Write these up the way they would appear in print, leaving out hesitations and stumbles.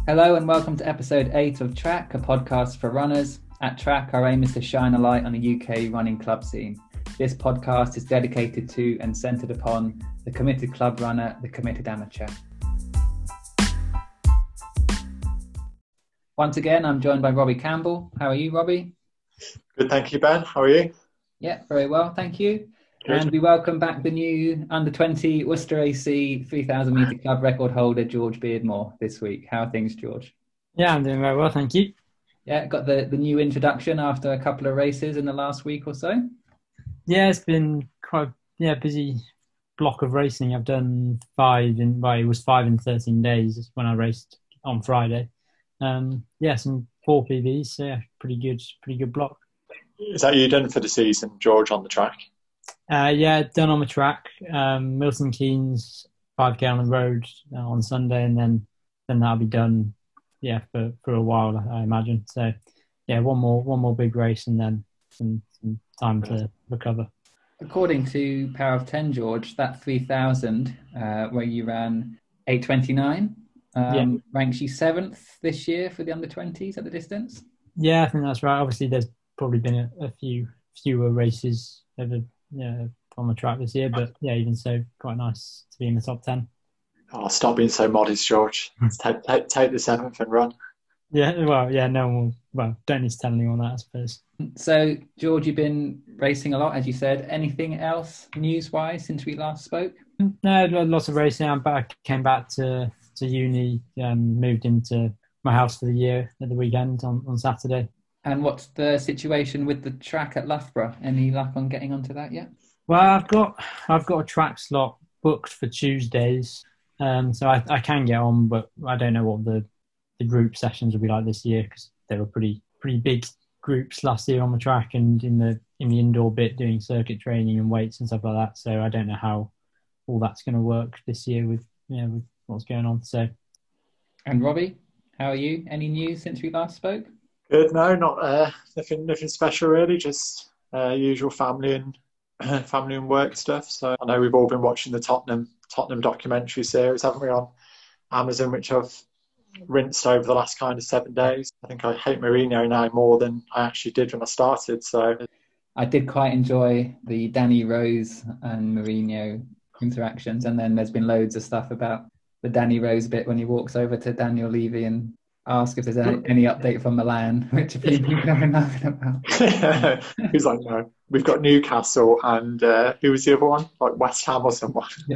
Hello and welcome to episode 8 of Track, a podcast for runners. At Track, our aim is to shine a light on the UK running club scene. This podcast is dedicated to and centred upon the committed club runner, the committed amateur. Once again, I'm joined by Robbie Campbell. How are you, Robbie? Good, thank you, Ben. How are you? Yeah, very well, thank you. Good. And we welcome back the new under-20 Worcester AC 3,000 metre club record holder, George Beardmore, this week. How are things, George? Yeah, I'm doing very well, thank you. Yeah, got the new introduction after a couple of races in the last week or so? Yeah, it's been quite busy block of racing. I've done it was 5 in 13 days when I raced on Friday. Some 4 PBs, so yeah, pretty good block. Is that you done for the season, George, on the track? Done on the track. Milton Keynes 5k on the road on Sunday, and then that'll be done. Yeah, for a while, I imagine. So yeah, one more big race, and then some time to recover. According to Power of 10, George, that 3,000 where you ran 8:29 ranks you 7th this year for the under 20s at the distance. Yeah, I think that's right. Obviously, there's probably been a fewer races on the track this year, but yeah, even so, quite nice to be in the top 10. Oh, stop being so modest, George. Take the 7th and run. Yeah, no one will. Well, don't need to tell anyone that, I suppose. So, George, you've been racing a lot, as you said. Anything else news-wise since we last spoke? No, lots of racing. I came back to uni, moved into my house for the year at the weekend on Saturday. And what's the situation with the track at Loughborough? Any luck on getting onto that yet? Well, I've got a track slot booked for Tuesdays, so I can get on, but I don't know what the group sessions will be like this year because they were pretty big groups last year on the track and in the indoor bit doing circuit training and weights and stuff like that. So I don't know how all that's going to work this year with what's going on. So, and Robbie, how are you? Any news since we last spoke? Good. No, not nothing special really. Just usual family and work stuff. So I know we've all been watching the Tottenham documentary series, haven't we, on Amazon, which I've rinsed over the last kind of 7 days. I think I hate Mourinho now more than I actually did when I started. So I did quite enjoy the Danny Rose and Mourinho interactions, and then there's been loads of stuff about the Danny Rose bit when he walks over to Daniel Levy and asks if there's any update from Milan, which a few people are laughing about. He's like, no, we've got Newcastle and who was the other one? Like West Ham or someone. Yeah.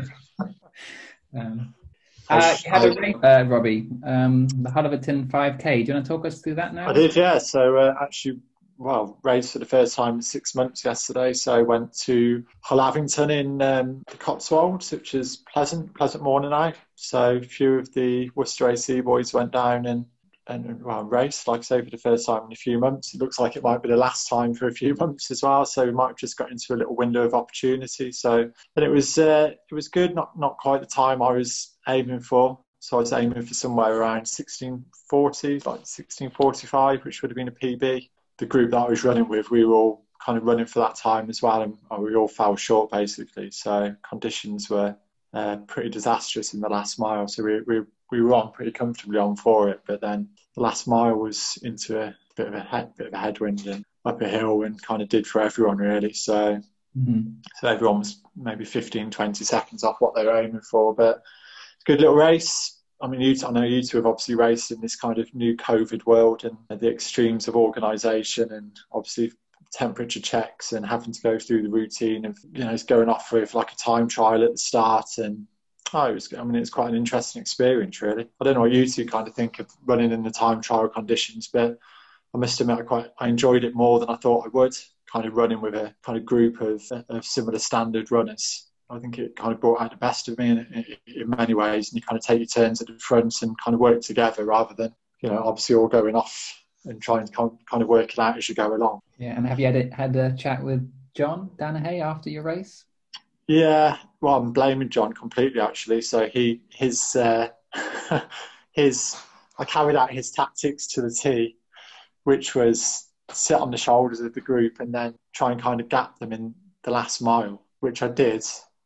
You had a race, Robbie, the Hulverton 5K. Do you want to talk us through that now? I did, yeah. So raced for the first time in 6 months yesterday. So I went to Hullavington in the Cotswolds, which is pleasant morning out. So a few of the Worcester AC boys went down and raced, like I say, for the first time in a few months. It looks like it might be the last time for a few months as well. So we might have just got into a little window of opportunity. So, and it was good, not quite the time I was aiming for. So I was aiming for somewhere around 16:40, like 16:45, which would have been a PB. The group that I was running with, we were all kind of running for that time as well, and we all fell short basically. So conditions were pretty disastrous in the last mile. So we were on pretty comfortably on for it, but then the last mile was into a bit of a headwind and up a hill, and kind of did for everyone really. So so everyone was maybe 15-20 seconds off what they were aiming for, but good little race. I mean, I know you two have obviously raced in this kind of new COVID world and the extremes of organisation and obviously temperature checks and having to go through the routine of, it's going off with like a time trial at the start. And it's quite an interesting experience, really. I don't know what you two kind of think of running in the time trial conditions, but I must admit I enjoyed it more than I thought I would, kind of running with a kind of group of similar standard runners. I think it kind of brought out the best of me in many ways, and you kind of take your turns at the front and kind of work together rather than, obviously all going off and trying to kind of work it out as you go along. Yeah, and have you had a chat with John Danahay after your race? Yeah, well, I'm blaming John completely actually. So I carried out his tactics to the T, which was sit on the shoulders of the group and then try and kind of gap them in the last mile, which I did.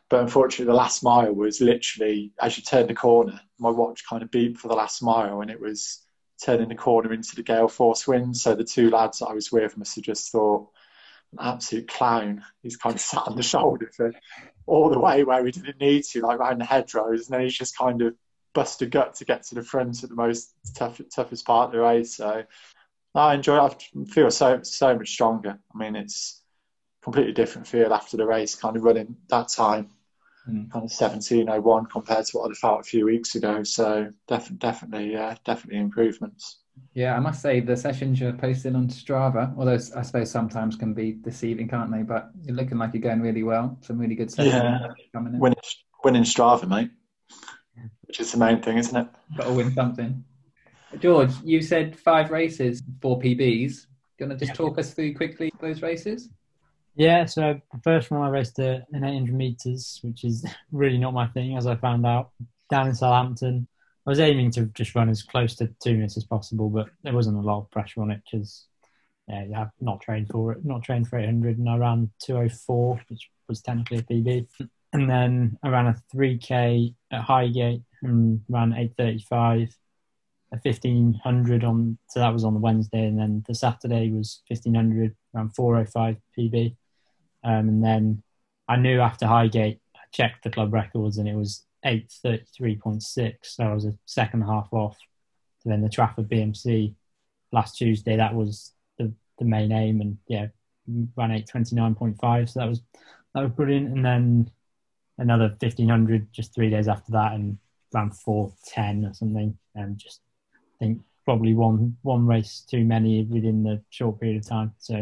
But unfortunately, the last mile was literally, as you turn the corner, my watch kind of beeped for the last mile, and it was turning the corner into the gale force wind. So the two lads that I was with must have just thought, an absolute clown. He's kind of sat on the shoulder for all the way where he didn't need to, like around the hedgerows, and then he's just kind of bust a gut to get to the front at the most toughest part of the race. So I enjoy it. I feel so much stronger. I mean, it's a completely different feel after the race, kind of running that time, kind of 17:01 compared to what I felt a few weeks ago. So definitely improvements. Yeah, I must say the sessions you're posting on Strava, although I suppose sometimes can be deceiving, can't they? But you're looking like you're going really well. Some really good sessions coming in. Winning Strava, mate, which is the main thing, isn't it? Got to win something. George, you said 5 races, 4 PBs. Do you want to just talk us through quickly those races? Yeah, so the first one I raced an 800 metres, which is really not my thing, as I found out, down in Southampton. I was aiming to just run as close to 2 minutes as possible, but there wasn't a lot of pressure on it because I've not trained for it, not trained for 800, and I ran 2:04, which was technically a PB. And then I ran a 3K at Highgate and ran 8:35, a 1500 so that was on the Wednesday, and then the Saturday was 1500, around 4:05 PB. And then I knew after Highgate, I checked the club records and it was 8:33.6, so I was a second half off. So then the Trafford BMC last Tuesday, that was the main aim, and ran 8:29.5, so that was brilliant. And then another 1500 just 3 days after that, and ran 4:10 or something, and just think probably one race too many within the short period of time. So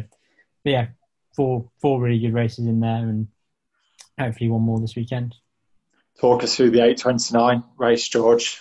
four really good races in there, and hopefully one more this weekend. Talk us through the 8:29 race, George.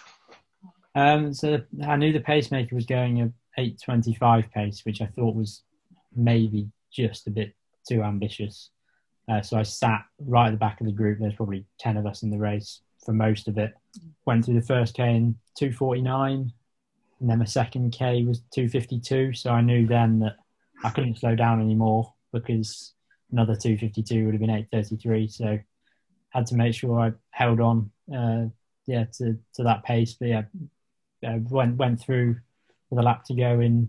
So I knew the pacemaker was going at 8:25 pace, which I thought was maybe just a bit too ambitious. So I sat right at the back of the group. There's probably 10 of us in the race for most of it. Went through the first K in 2:49, and then the second K was 2:52. So I knew then that I couldn't slow down anymore because another 2:52 would have been 8:33. So had to make sure I held on, to that pace. But went through with a lap to go in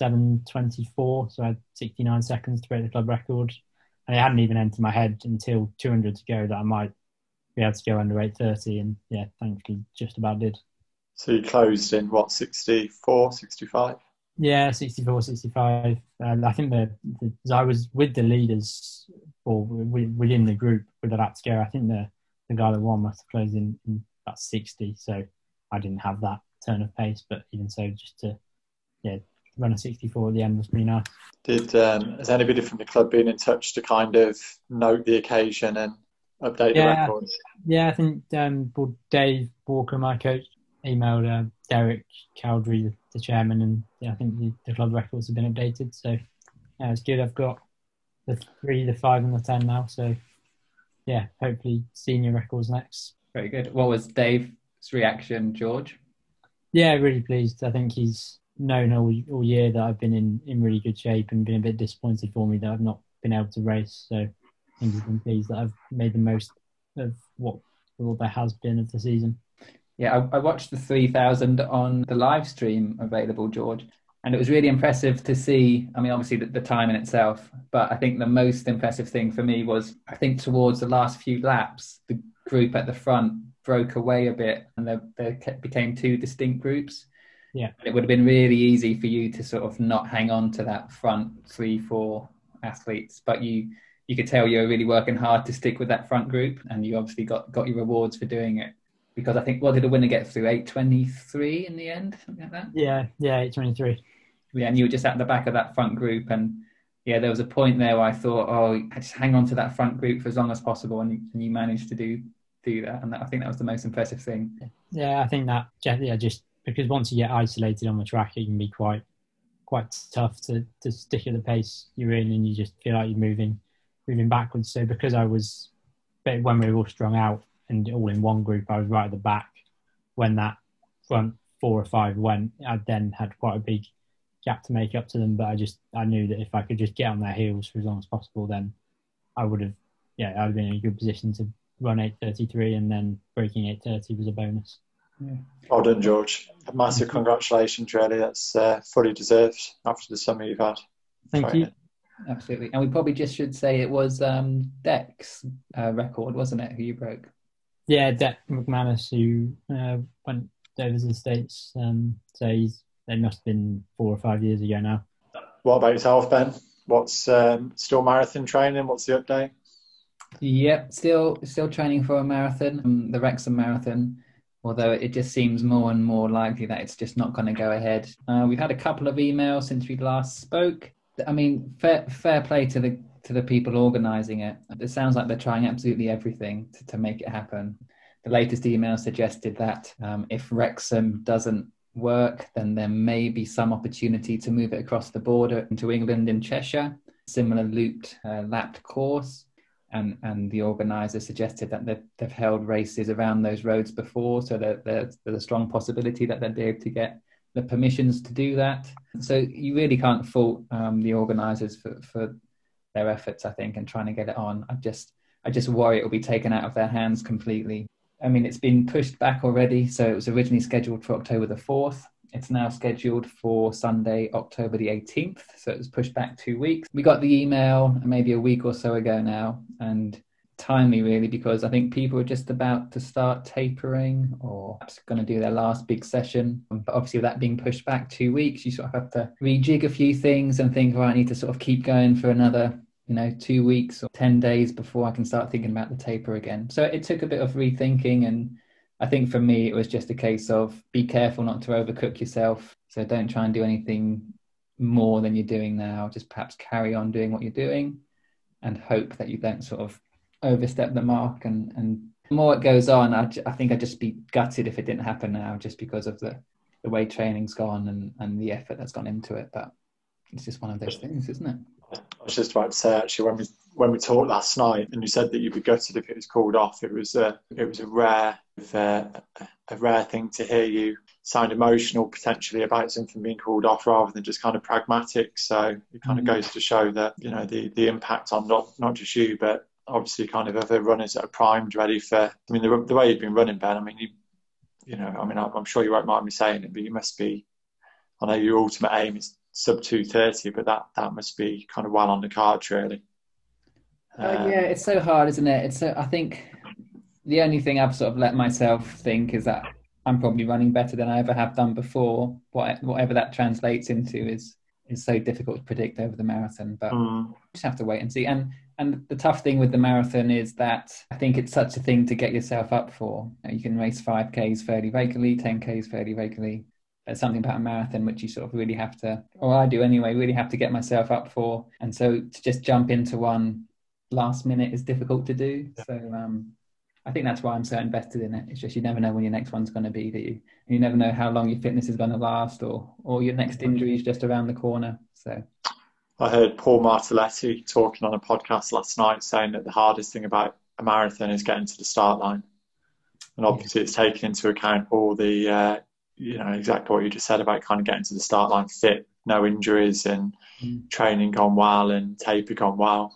7:24. So I had 69 seconds to break the club record. And it hadn't even entered my head until 200 to go that I might be able to go under 8:30. And thankfully just about did. So you closed in, 64, 65? Yeah, 64, 65. I think I was with the leaders or within the group with the lap to go. I think the guy that won must have closed in about 60. So I didn't have that turn of pace. But even so, just to run a 64 at the end was pretty nice. Has anybody from the club been in touch to kind of note the occasion and update the records? Yeah, I think Dave Walker, my coach, emailed Derek Cowdery, the chairman, and I think the club records have been updated. So it's good. I've got the 3, the 5 and the 10 now. So hopefully senior records next. Very good. What was Dave's reaction, George? Yeah, really pleased. I think he's known all year that I've been in really good shape, and been a bit disappointed for me that I've not been able to race. So I think he's been pleased that I've made the most of what there has been of the season. Yeah, I watched the 3000 on the live stream available, George, and it was really impressive to see. I mean, obviously the time in itself, but I think the most impressive thing for me was, I think towards the last few laps, the group at the front broke away a bit, and there became 2 distinct groups. Yeah, it would have been really easy for you to sort of not hang on to that front 3-4 athletes, but you could tell you were really working hard to stick with that front group, and you obviously got your rewards for doing it. Because I think, what did the winner get through? 8:23 in the end, something like that. Yeah, 8:23. Yeah, and you were just at the back of that front group, and there was a point there where I thought, I just hang on to that front group for as long as possible, and you managed to do that, and I think that was the most impressive thing. Yeah, I think that just because once you get isolated on the track, it can be quite tough to stick at the pace you're in, and you just feel like you're moving backwards. So because when we were all strung out and all in one group, I was right at the back when that front 4 or 5 went. I then had quite a big gap to make up to them, but I knew that if I could just get on their heels for as long as possible, then I would have been in a good position to run 8:33, and then breaking 8:30 was a bonus. Yeah. Well done, George. A massive congratulations, really. That's fully deserved after the summer you've had. Thank you. Absolutely. And we probably just should say it was Deck's record, wasn't it, who you broke? Yeah, Deck McManus, who went over to the States. So they must have been 4 or 5 years ago now. What about yourself, Ben? What's still marathon training? What's the update? Yep, still training for a marathon, the Wrexham Marathon, although it just seems more and more likely that it's just not going to go ahead. We've had a couple of emails since we last spoke. I mean, fair play to the people organising it. It sounds like they're trying absolutely everything to make it happen. The latest email suggested that if Wrexham doesn't work, then there may be some opportunity to move it across the border into England in Cheshire, similar lapped course. And the organiser suggested that they've held races around those roads before, so that there's a strong possibility that they'll be able to get the permissions to do that. So you really can't fault the organisers for their efforts, I think, and trying to get it on. I just worry it will be taken out of their hands completely. I mean, it's been pushed back already. So it was originally scheduled for October the 4th. It's now scheduled for Sunday, October the 18th. So it was pushed back 2 weeks. We got the email maybe a week or so ago now, and timely really, because I think people are just about to start tapering or perhaps going to do their last big session. But obviously with that being pushed back 2 weeks, you sort of have to rejig a few things and think, I need to sort of keep going for another 2 weeks or 10 days before I can start thinking about the taper again. So it took a bit of rethinking, and I think for me, it was just a case of be careful not to overcook yourself. So don't try and do anything more than you're doing now. Just perhaps carry on doing what you're doing and hope that you don't sort of overstep the mark. And the more it goes on, I think I'd just be gutted if it didn't happen now, just because of the way training's gone and the effort that's gone into it. But it's just one of those things, isn't it? I was just about to say, actually, when we talked last night, and you said that you'd be gutted if it was called off, it was a rare thing to hear you sound emotional potentially about something being called off rather than just kind of pragmatic. So it kind of goes to show that the impact on not just you, but obviously kind of other runners that are primed, ready for. I mean, the way you've been running, Ben. I mean, I'm sure you won't mind me saying it, but you must be. I know your ultimate aim is sub 2:30, but that must be kind of well on the cards, really. Yeah, it's so hard, isn't it? I think the only thing I've sort of let myself think is that I'm probably running better than I ever have done before. Whatever that translates into is so difficult to predict over the marathon, but just have to wait and see. And the tough thing with the marathon is that I think it's such a thing to get yourself up for. You can race 5Ks fairly regularly, 10Ks fairly regularly. There's something about a marathon which you sort of really have to, or I do anyway, really have to get myself up for. And so to just jump into one last minute is difficult to do. So I think that's why I'm so invested in it. It's just you never know when your next one's going to be, do you? And you never know how long your fitness is going to last, or your next injury is just around the corner. So I heard Paul Martelletti talking on a podcast last night saying that the hardest thing about a marathon is getting to the start line. And obviously it's taken into account all the exactly what you just said about kind of getting to the start line fit, no injuries, and training gone well and taper gone well.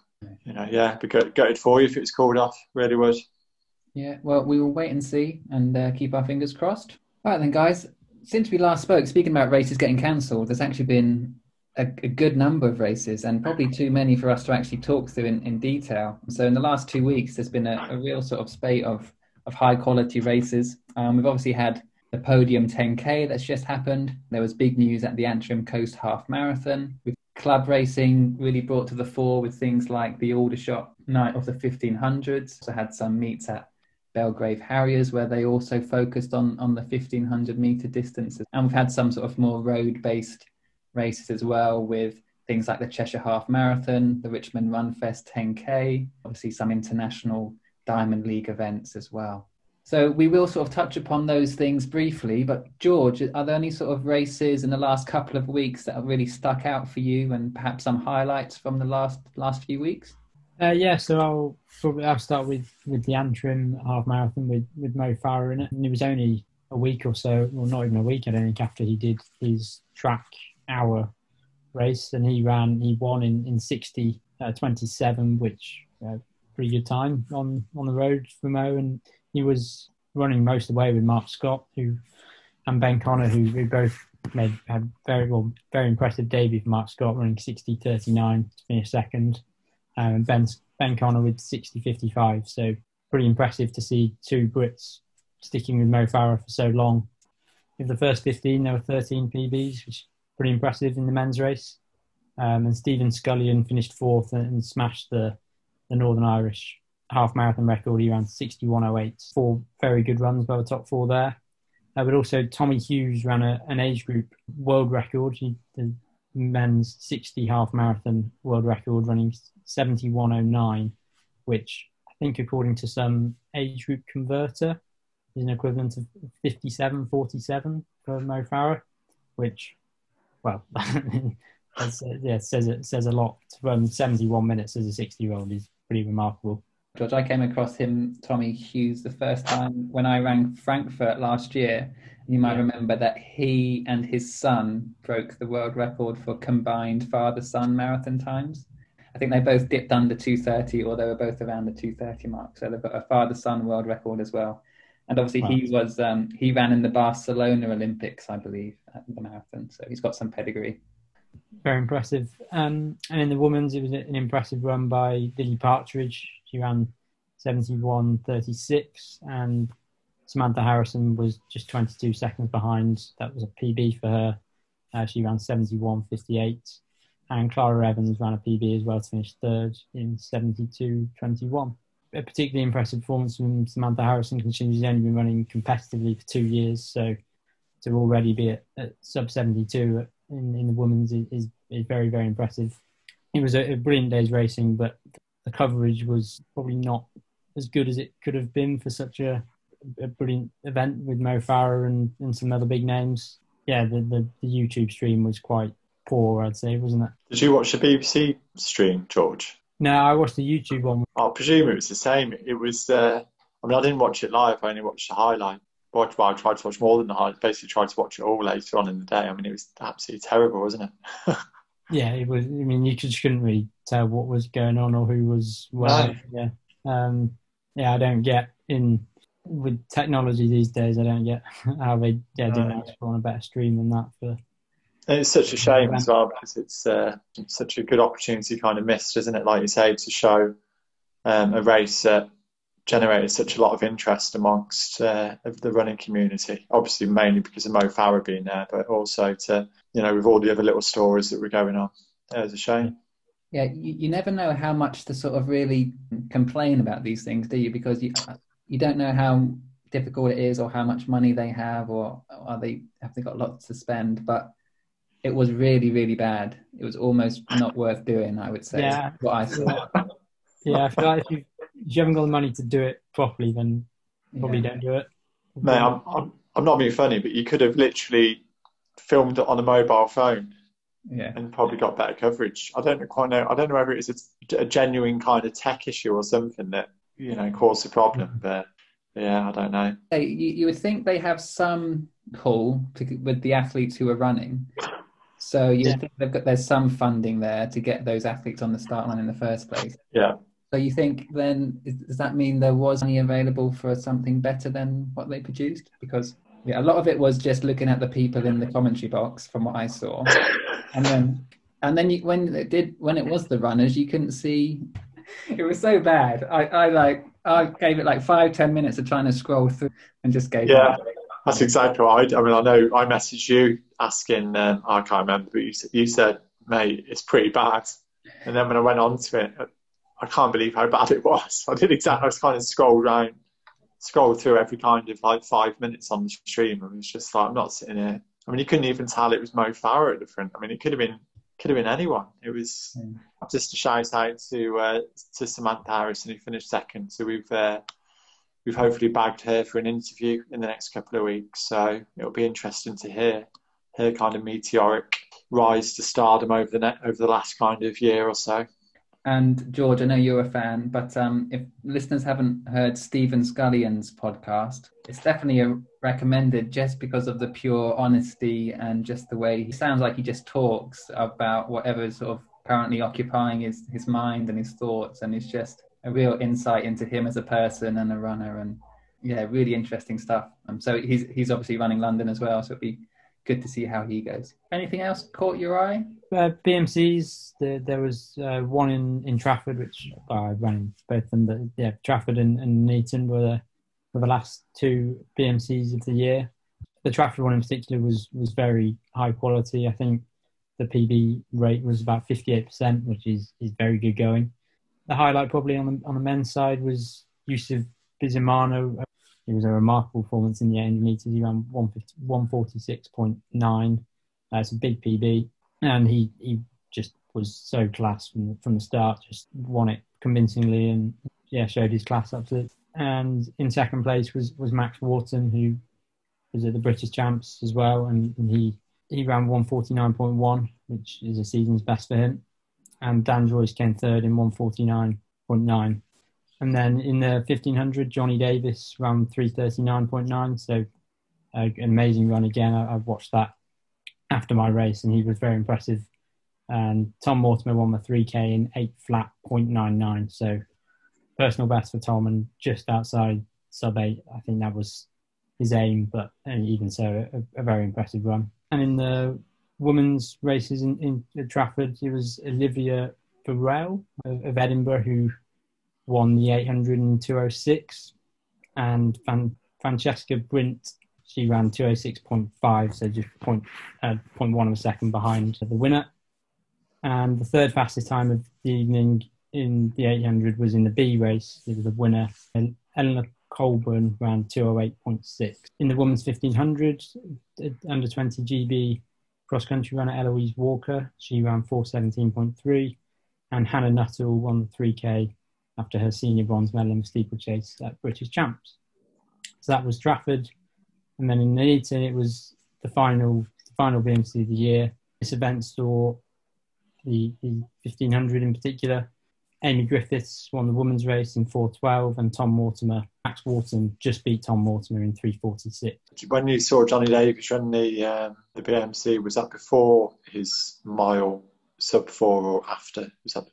Be gutted for you if it was called off, really would. Yeah, well, we will wait and see and keep our fingers crossed. All right then, guys, since we last spoke, speaking about races getting cancelled, there's actually been a good number of races, and probably too many for us to actually talk through in detail. So in the last 2 weeks, there's been a real sort of spate of high quality races. We've obviously had the Podium 10K that's just happened. There was big news at the Antrim Coast Half Marathon, with club racing really brought to the fore with things like the Aldershot Night of the 1500s. So had some meets at Belgrave Harriers where they also focused on the 1500 metre distances. And we've had some sort of more road-based races as well, with things like the Cheshire Half Marathon, the Richmond Run Fest 10K, obviously some international Diamond League events as well. So we will sort of touch upon those things briefly, but George, are there any sort of races in the last couple of weeks that have really stuck out for you, and perhaps some highlights from the last few weeks? So I'll start with the Antrim Half Marathon with Mo Farah in it. And it was only a week or so, well, not even a week, I don't think, after he did his track hour race, and he won in 60:27, which pretty good time on the road for Mo, and he was running most of the way with Mark Scott and Ben Connor, who both had very impressive debut for Mark Scott, running 60.39 to finish second, and Ben Connor with 60.55. So pretty impressive to see two Brits sticking with Mo Farah for so long. In the first 15, there were 13 PBs, which is pretty impressive in the men's race. And Stephen Scullion finished fourth and smashed the Northern Irish half marathon record. He ran 61.08. 4 very good runs by the top 4 there. But also Tommy Hughes ran an age group world record, the men's 60 half marathon world record, running 71.09, which I think according to some age group converter is an equivalent of 57.47 for Mo Farah, which, well, says a lot. To run 71 minutes as a 60-year-old is pretty remarkable. George, I came across Tommy Hughes, the first time when I ran Frankfurt last year. You might remember that he and his son broke the world record for combined father-son marathon times. I think they both dipped under 2:30, or they were both around the 2:30 mark. So they've got a father-son world record as well. And obviously he ran in the Barcelona Olympics, I believe, at the marathon. So he's got some pedigree. Very impressive. And in the women's, it was an impressive run by Lily Partridge. She ran 71.36, and Samantha Harrison was just 22 seconds behind. That was a PB for her. She ran 71.58. And Clara Evans ran a PB as well to finish third in 72.21. A particularly impressive performance from Samantha Harrison, considering she's only been running competitively for 2 years. So to already be at sub 72 in the women's is very, very impressive. It was a brilliant day's racing, but the coverage was probably not as good as it could have been for such a brilliant event with Mo Farah and some other big names. Yeah, the YouTube stream was quite poor, I'd say, wasn't it? Did you watch the BBC stream, George? No, I watched the YouTube one. I presume it was the same. It was, I didn't watch it live. I only watched the highlight. Well, I tried to watch more than the highlight. Basically tried to watch it all later on in the day. I mean, it was absolutely terrible, wasn't it? Yeah, it was. I mean, you just couldn't really tell what was going on or who was where. No. Yeah. I don't get with technology these days. I don't get how they didn't actually put on a better stream than that. And it's such a shame as well, because it's such a good opportunity kind of missed, isn't it? Like you say, to show a race that generated such a lot of interest amongst the running community. Obviously, mainly because of Mo Farah being there, but also to, with all the other little stories that were going on. It was a shame. Yeah, you never know how much to sort of really complain about these things, do you? Because you don't know how difficult it is, or how much money they have, or have they got lots to spend. But it was really, really bad. It was almost not worth doing, I would say. Yeah. What I saw. Yeah, I feel like if you haven't got the money to do it properly, then probably don't do it. Mate, I'm not being funny, but you could have literally filmed it on a mobile phone, and probably got better coverage. I don't know whether it's a genuine kind of tech issue or something that caused the problem, but yeah, I don't know. You would think they have some pull with the athletes who are running. So you think there's some funding there to get those athletes on the start line in the first place. Yeah. So you think then, does that mean there was money available for something better than what they produced? Because a lot of it was just looking at the people in the commentary box from what I saw. And then when it was the runners, you couldn't see. It was so bad. I gave it like 5-10 minutes of trying to scroll through and just gave up. That's exactly what I mean, I know I messaged you asking, I can't remember, but you said, mate, it's pretty bad. And then when I went on to it, I can't believe how bad it was. I was kind of scrolled through every kind of like 5 minutes on the stream. And it was just like, I'm not sitting here. I mean, you couldn't even tell it was Mo Farah at the front. I mean, it could have been anyone. It was just a shout out to Samantha Harrison, who finished second. So we've hopefully bagged her for an interview in the next couple of weeks. So it'll be interesting to hear her kind of meteoric rise to stardom over the last kind of year or so. And George, I know you're a fan, but if listeners haven't heard Stephen Scullion's podcast, it's definitely recommended just because of the pure honesty and just the way he sounds like he just talks about whatever is sort of currently occupying his mind and his thoughts. And it's just, a real insight into him as a person and a runner, and yeah, really interesting stuff. So he's obviously running London as well, so it'd be good to see how he goes. Anything else caught your eye? BMCs, there was one in Trafford, which I ran both of them, but yeah, Trafford and Neaton were the last two BMCs of the year. The Trafford one in particular was very high quality. I think the PB rate was about 58%, which is very good going. The highlight probably on the men's side was Yusuf Bizimano. It was a remarkable performance in the 800 metres. He ran 146.9. It's a big PB. And he just was so class from the start, just won it convincingly and showed his class up to it. And in second place was Max Wharton, who was at the British Champs as well. And he ran 149.1, which is a season's best for him. And Dan Joyce came third in 149.9. And then in the 1500, Johnny Davis ran 339.9. So an amazing run again. I watched that after my race and he was very impressive. And Tom Mortimer won the 3K in 8:00.99. So personal best for Tom and just outside sub-8. I think that was his aim, but even so, a very impressive run. And in the women's races in Trafford, it was Olivia Burrell of Edinburgh who won the 800 in 2:06, and Francesca Brint, she ran 2:06.5, so just 0.1 of a second behind the winner. And the third fastest time of the evening in the 800 was in the B race. It was the winner, Eleanor Colburn, ran 2:08.6. In the women's 1500, under 20 GB cross-country runner Eloise Walker, she ran 4:17.3, and Hannah Nuttall won the 3K after her senior bronze medal in the steeplechase at British Champs. So that was Trafford. And then in Nuneaton, it was the final BMC of the year. This event saw the 1500 in particular. Amy Griffiths won the women's race in 4:12, and Max Wharton just beat Tom Mortimer in 3:46. When you saw Johnny Davis run the BMC, was that before his mile sub 4 or after?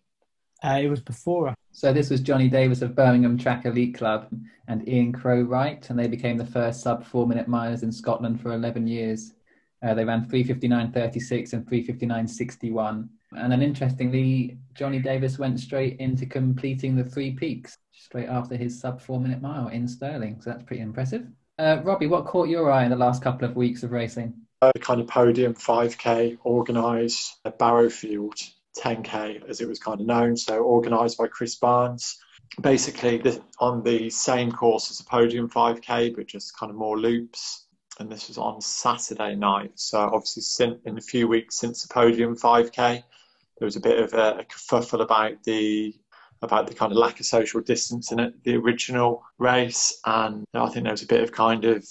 It was before. So this was Johnny Davis of Birmingham Track Elite Club and Ian Crow-Wright, and they became the first sub 4-minute milers in Scotland for 11 years. They ran 3:59.36 and 3:59.61. And then interestingly, Johnny Davis went straight into completing the 3 peaks straight after his sub 4-minute mile in Stirling. So that's pretty impressive. Robbie, what caught your eye in the last couple of weeks of racing? The kind of podium 5K organised at Barrowfield 10K, as it was kind of known, so organised by Chris Barnes. Basically, on the same course as a podium 5K, but just kind of more loops. And this was on Saturday night. So obviously, in a few weeks since the podium 5K, there was a bit of a kerfuffle about the kind of lack of social distance in the original race, and I think there was a bit of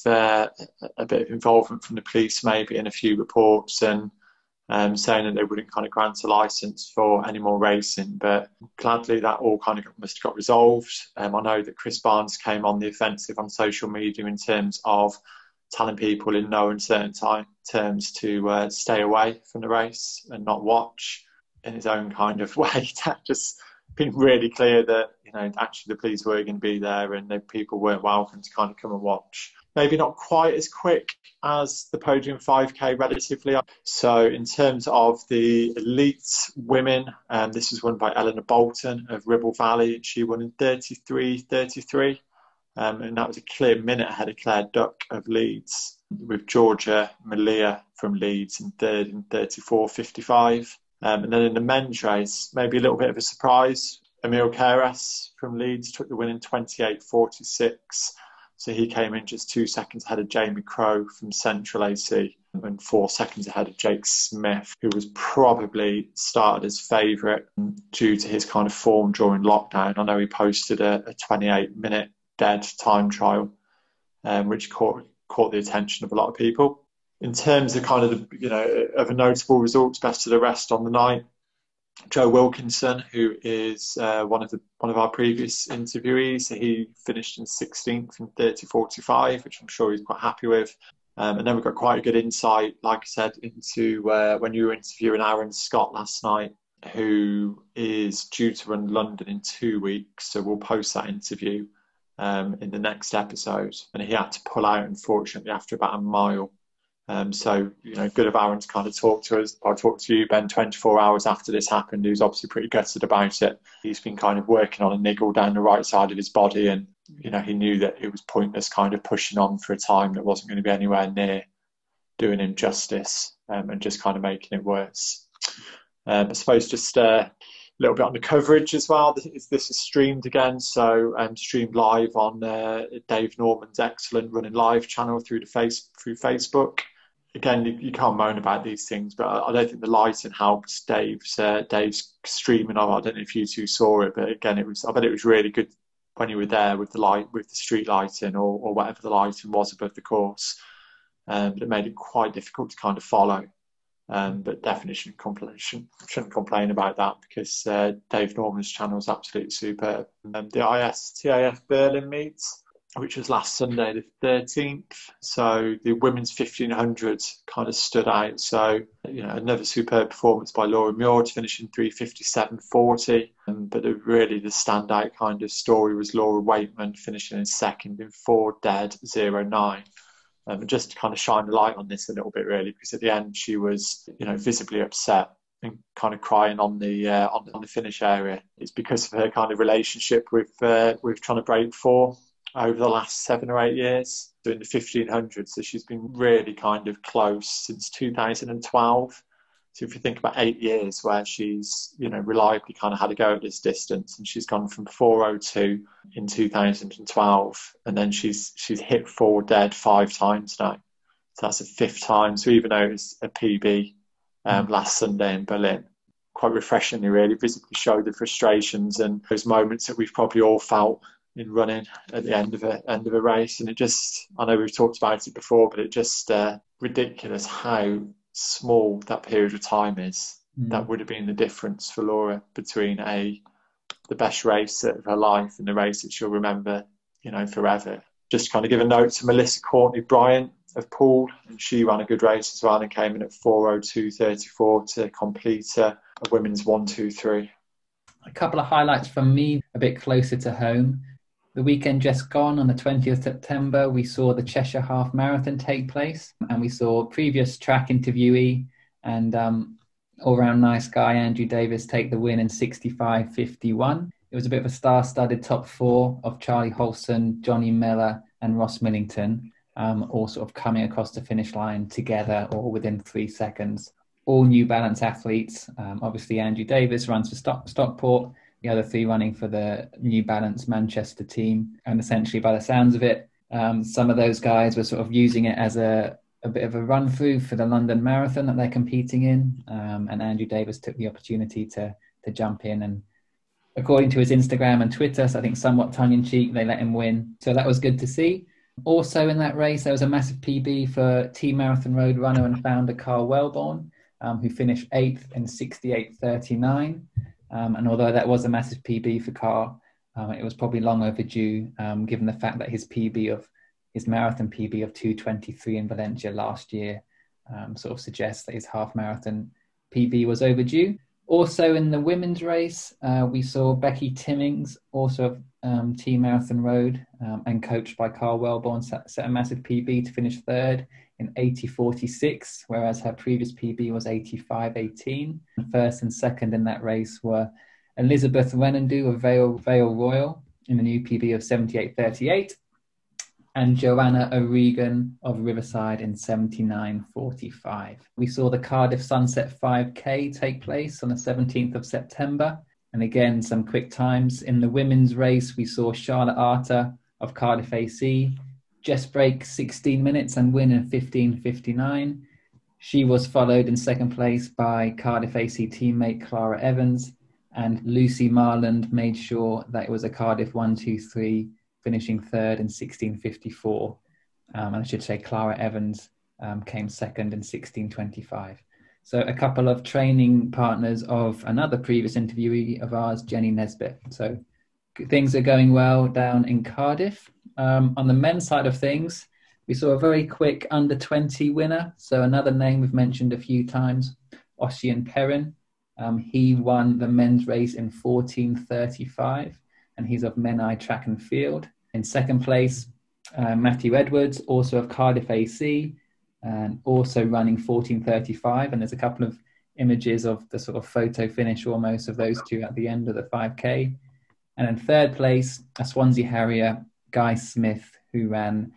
involvement from the police, maybe in a few reports, and saying that they wouldn't kind of grant a licence for any more racing. But gladly that all kind of must have got resolved. I know that Chris Barnes came on the offensive on social media in terms of telling people in no uncertain terms to stay away from the race and not watch, in his own kind of way. That just been really clear that, actually the police were going to be there and that people weren't welcome to kind of come and watch. Maybe not quite as quick as the podium 5K relatively. So in terms of the elite women, this was won by Eleanor Bolton of Ribble Valley. She won in 33.33. And that was a clear minute ahead of Claire Duck of Leeds, with Georgia Malia from Leeds in third in 34.55. And then in the men's race, maybe a little bit of a surprise, Emil Keres from Leeds took the win in 28.46. So he came in just 2 seconds ahead of Jamie Crow from Central AC and 4 seconds ahead of Jake Smith, who was probably started as favourite due to his kind of form during lockdown. I know he posted a 28-minute dead time trial, which caught the attention of a lot of people. In terms of kind of of a notable results, best of the rest on the night, Joe Wilkinson, who is one of our previous interviewees, he finished in 16th in 30.45, which I'm sure he's quite happy with. And then we've got quite a good insight, like I said, into when you were interviewing Aaron Scott last night who is due to run London in 2 weeks. So we'll post that interview in the next episode. And he had to pull out, unfortunately, after about a mile. So, good of Aaron to kind of talk to us. I talked to you, Ben, 24 hours after this happened. He was obviously pretty gutted about it. He's been kind of working on a niggle down the right side of his body, and, he knew that it was pointless kind of pushing on for a time that wasn't going to be anywhere near doing him justice, and just kind of making it worse. I suppose just a little bit on the coverage as well. This is streamed again, so streamed live on Dave Norman's excellent Running Live channel through Facebook. Again, you can't moan about these things, but I don't think the lighting helped Dave's streaming of. I don't know if you two saw it, but again, I bet it was really good when you were there with the street lighting or whatever the lighting was above the course. But it made it quite difficult to kind of follow. But definitely shouldn't complain about that, because Dave Norman's channel is absolutely superb. The ISTAF Berlin meets, which was last Sunday the 13th. So the women's 1500 kind of stood out. So, another superb performance by Laura Muir to finish in 3:57.40. But really the standout kind of story was Laura Waitman finishing in second in 4:09. And just to kind of shine the light on this a little bit, really, because at the end she was, visibly upset and kind of crying on the finish area. It's because of her kind of relationship with trying to break four over the last 7 or 8 years, doing the 1500. So she's been really kind of close since 2012. So if you think about 8 years where she's, reliably kind of had a go at this distance, and she's gone from 4:02 in 2012, and then she's hit 4 dead 5 times now. So that's the 5th time. So even though it was a PB last Sunday in Berlin, quite refreshingly, really visibly showed the frustrations and those moments that we've probably all felt in running at the end of a race. And it just, I know we've talked about it before, but it just ridiculous how small that period of time is. That would have been the difference for Laura between the best race of her life and the race that she'll remember, forever. Just kind of give a note to Melissa Courtney Bryant of Poole, and she ran a good race as well and came in at 4:02.34 to complete a women's 1:2.3. A couple of highlights from me a bit closer to home. The weekend just gone, on the 20th of September, we saw the Cheshire Half Marathon take place, and we saw previous track interviewee and all-round nice guy Andrew Davis take the win in 65.51. It was a bit of a star-studded top 4 of Charlie Holson, Johnny Miller and Ross Millington, all sort of coming across the finish line together or within 3 seconds. All New Balance athletes. Obviously, Andrew Davis runs for Stockport, the other 3 running for the New Balance Manchester team. And essentially, by the sounds of it, some of those guys were sort of using it as a bit of a run through for the London Marathon that they're competing in. And Andrew Davis took the opportunity to jump in, and according to his Instagram and Twitter, so I think somewhat tongue in cheek, they let him win. So that was good to see. Also in that race, there was a massive PB for Team Marathon Road runner and founder Carl Wellborn, who finished 8th in 68.39. And although that was a massive PB for Carl, it was probably long overdue, given the fact that his marathon PB of 2:23 in Valencia last year sort of suggests that his half marathon PB was overdue. Also in the women's race, we saw Becky Timmings, also of Team Marathon Road, and coached by Carl Wellborn, set a massive PB to finish 3rd in 80.46, whereas her previous PB was 85.18. First and second in that race were Elizabeth Renandu of Vale Royal in the new PB of 78.38, and Joanna O'Regan of Riverside in 79.45. We saw the Cardiff Sunset 5K take place on the 17th of September. And again, some quick times. In the women's race, we saw Charlotte Arter of Cardiff AC just break 16 minutes and win in 15.59. She was followed in second place by Cardiff AC teammate Clara Evans, and Lucy Marland made sure that it was a Cardiff 1-2-3, finishing 3rd in 16.54. And I should say Clara Evans came second in 16.25. So a couple of training partners of another previous interviewee of ours, Jenny Nesbitt. So things are going well down in Cardiff. On the men's side of things, we saw a very quick under-20 winner. So another name we've mentioned a few times, Ossian Perrin. He won the men's race in 14:35, and he's of Menai Track and Field. In second place, Matthew Edwards, also of Cardiff AC, and also running 14:35. And there's a couple of images of the sort of photo finish almost of those two at the end of the 5K. And in third place, a Swansea Harrier, Guy Smith, who ran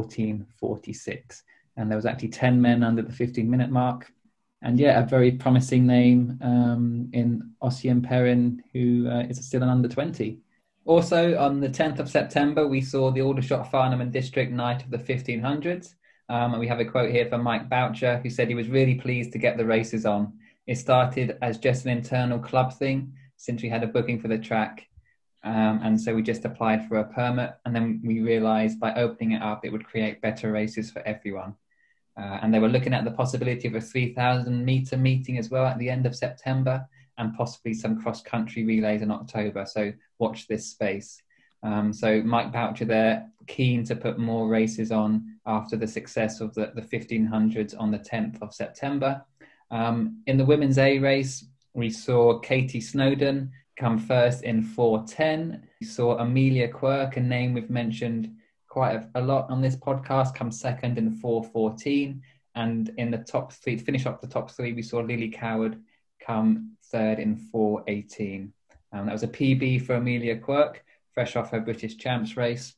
14:46. And there was actually 10 men under the 15-minute mark. And yeah, a very promising name in Ossian Perrin, who is still an under 20. Also, on the 10th of September, we saw the Aldershot Farnham and District Night of the 1500s. And we have a quote here from Mike Boucher, who said he was really pleased to get the races on. It started as just an internal club thing, since we had a booking for the track. And so we just applied for a permit. And then we realised by opening it up, it would create better races for everyone. And they were looking at the possibility of a 3,000 metre meeting as well at the end of September, and possibly some cross-country relays in October. So watch this space. So Mike Boucher there, keen to put more races on after the success of the 1500s on the 10th of September. In the women's A race, we saw Katie Snowden come first in 4:10. We saw Amelia Quirk, a name we've mentioned quite a lot on this podcast, come second in 4:14. And in the top three, to finish up the top three, we saw Lily Coward come third in 4:18. That was a PB for Amelia Quirk, fresh off her British Champs race.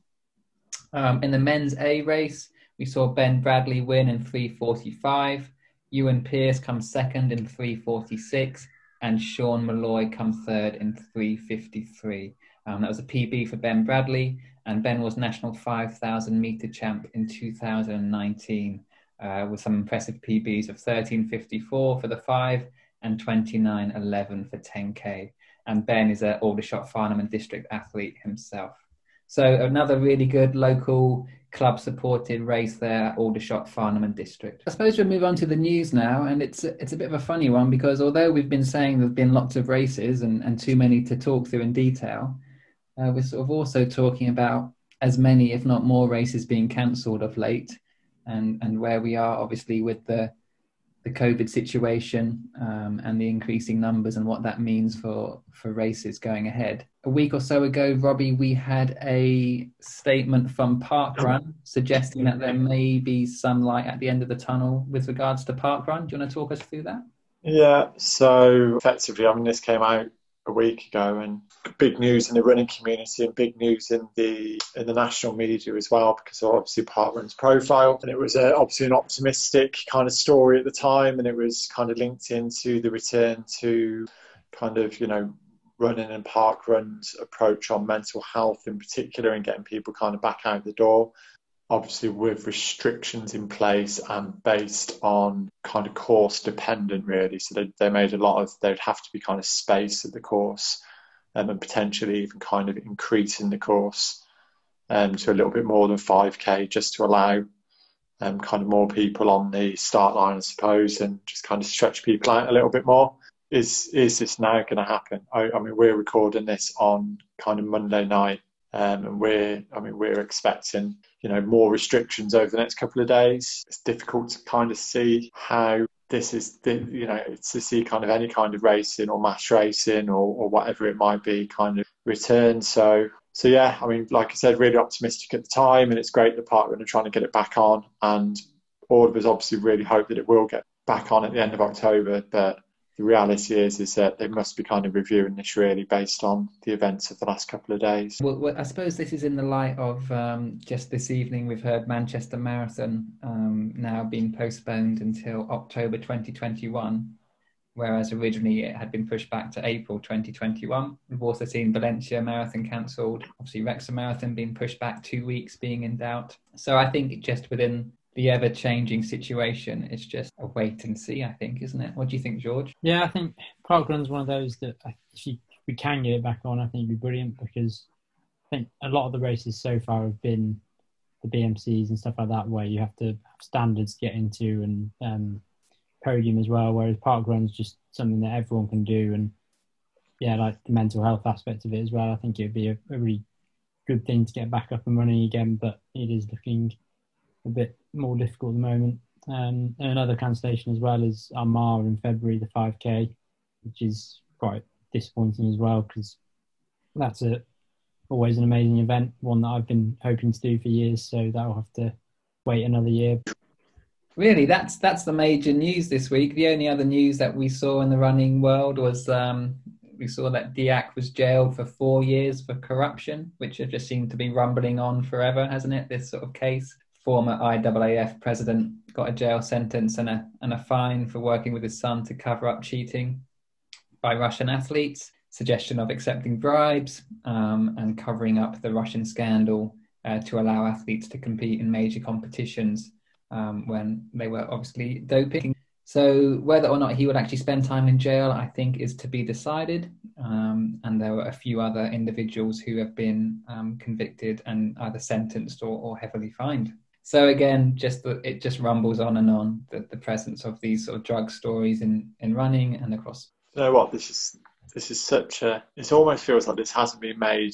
In the men's A race, we saw Ben Bradley win in 3:45. Ewan Pearce come second in 3:46. And Sean Malloy come third in 3:53. That was a PB for Ben Bradley. And Ben was national 5,000 metre champ in 2019 with some impressive PBs of 13:54 for the 5 and 29:11 for 10K. And Ben is an Aldershot Farnham and District athlete himself. So another really good local club-supported race there at Aldershot Farnham and District. I suppose we'll move on to the news now, and it's a bit of a funny one, because although we've been saying there's been lots of races and too many to talk through in detail, we're sort of also talking about as many, if not more, races being cancelled of late, and where we are obviously with the COVID situation and the increasing numbers and what that means for races going ahead. A week or so ago, Robbie, we had a statement from Parkrun suggesting that there may be some light at the end of the tunnel with regards to Parkrun. Do you want to talk us through that? Yeah, so effectively, I mean, this came out a week ago, and big news in the running community and big news in the national media as well, because of obviously Parkrun's profile, and it was obviously an optimistic kind of story at the time, and it was kind of linked into the return to kind of, you know, running and Parkrun's approach on mental health in particular, and getting people kind of back out the door, obviously with restrictions in place and based on kind of course dependent really. So they made there'd have to be kind of space at the course, and potentially even kind of increasing the course to a little bit more than 5K, just to allow kind of more people on the start line, I suppose, and just kind of stretch people out a little bit more. Is this now going to happen? I mean, we're recording this on kind of Monday night, and we're expecting, you know, more restrictions over the next couple of days. It's difficult to kind of see how this is, you know, to see kind of any kind of racing or mass racing or whatever it might be kind of return. So yeah, I mean, like I said, really optimistic at the time, and it's great that Parkrun are trying to get it back on, and all of us obviously really hope that it will get back on at the end of October. But the reality is that they must be kind of reviewing this really based on the events of the last couple of days. Well, I suppose this is in the light of just this evening we've heard Manchester Marathon now being postponed until October 2021, whereas originally it had been pushed back to April 2021. We've also seen Valencia Marathon cancelled, obviously Wrexham Marathon being pushed back 2 weeks, being in doubt. So I think just within the ever-changing situation, it's just a wait and see, I think, isn't it? What do you think, George? Yeah, I think Parkrun's one of those that if we can get it back on, I think it'd be brilliant, because I think a lot of the races so far have been the BMCs and stuff like that, where you have to have standards to get into, and podium as well, whereas Parkrun's just something that everyone can do. And yeah, like the mental health aspect of it as well, I think it'd be a really good thing to get back up and running again, but it is looking a bit more difficult at the moment. And another cancellation as well is Armagh in February, the 5K. which is quite disappointing as well, because that's always an amazing event, one that I've been hoping to do for years. So that'll have to wait another year. Really, that's the major news this week. The only other news that we saw in the running world was we saw that Diak was jailed for 4 years for corruption, which has just seemed to be rumbling on forever, hasn't it? This sort of case. Former IAAF president got a jail sentence and a fine for working with his son to cover up cheating by Russian athletes, suggestion of accepting bribes, and covering up the Russian scandal to allow athletes to compete in major competitions when they were obviously doping. So whether or not he would actually spend time in jail, I think, is to be decided. And there were a few other individuals who have been convicted and either sentenced or heavily fined. So again, it just rumbles on and on, the presence of these sort of drug stories in running and across. You know what? This is such a. It almost feels like this hasn't been made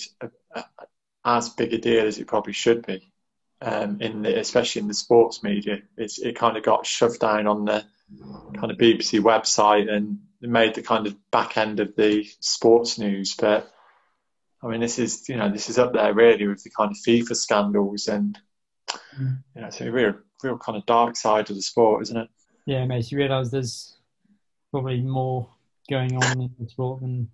as big a deal as it probably should be. Especially in the sports media, it kind of got shoved down on the kind of BBC website and it made the kind of back end of the sports news. But I mean, this is up there really with the kind of FIFA scandals, and it's a real kind of dark side of the sport, isn't it? Yeah, it makes you realise there's probably more going on in the sport than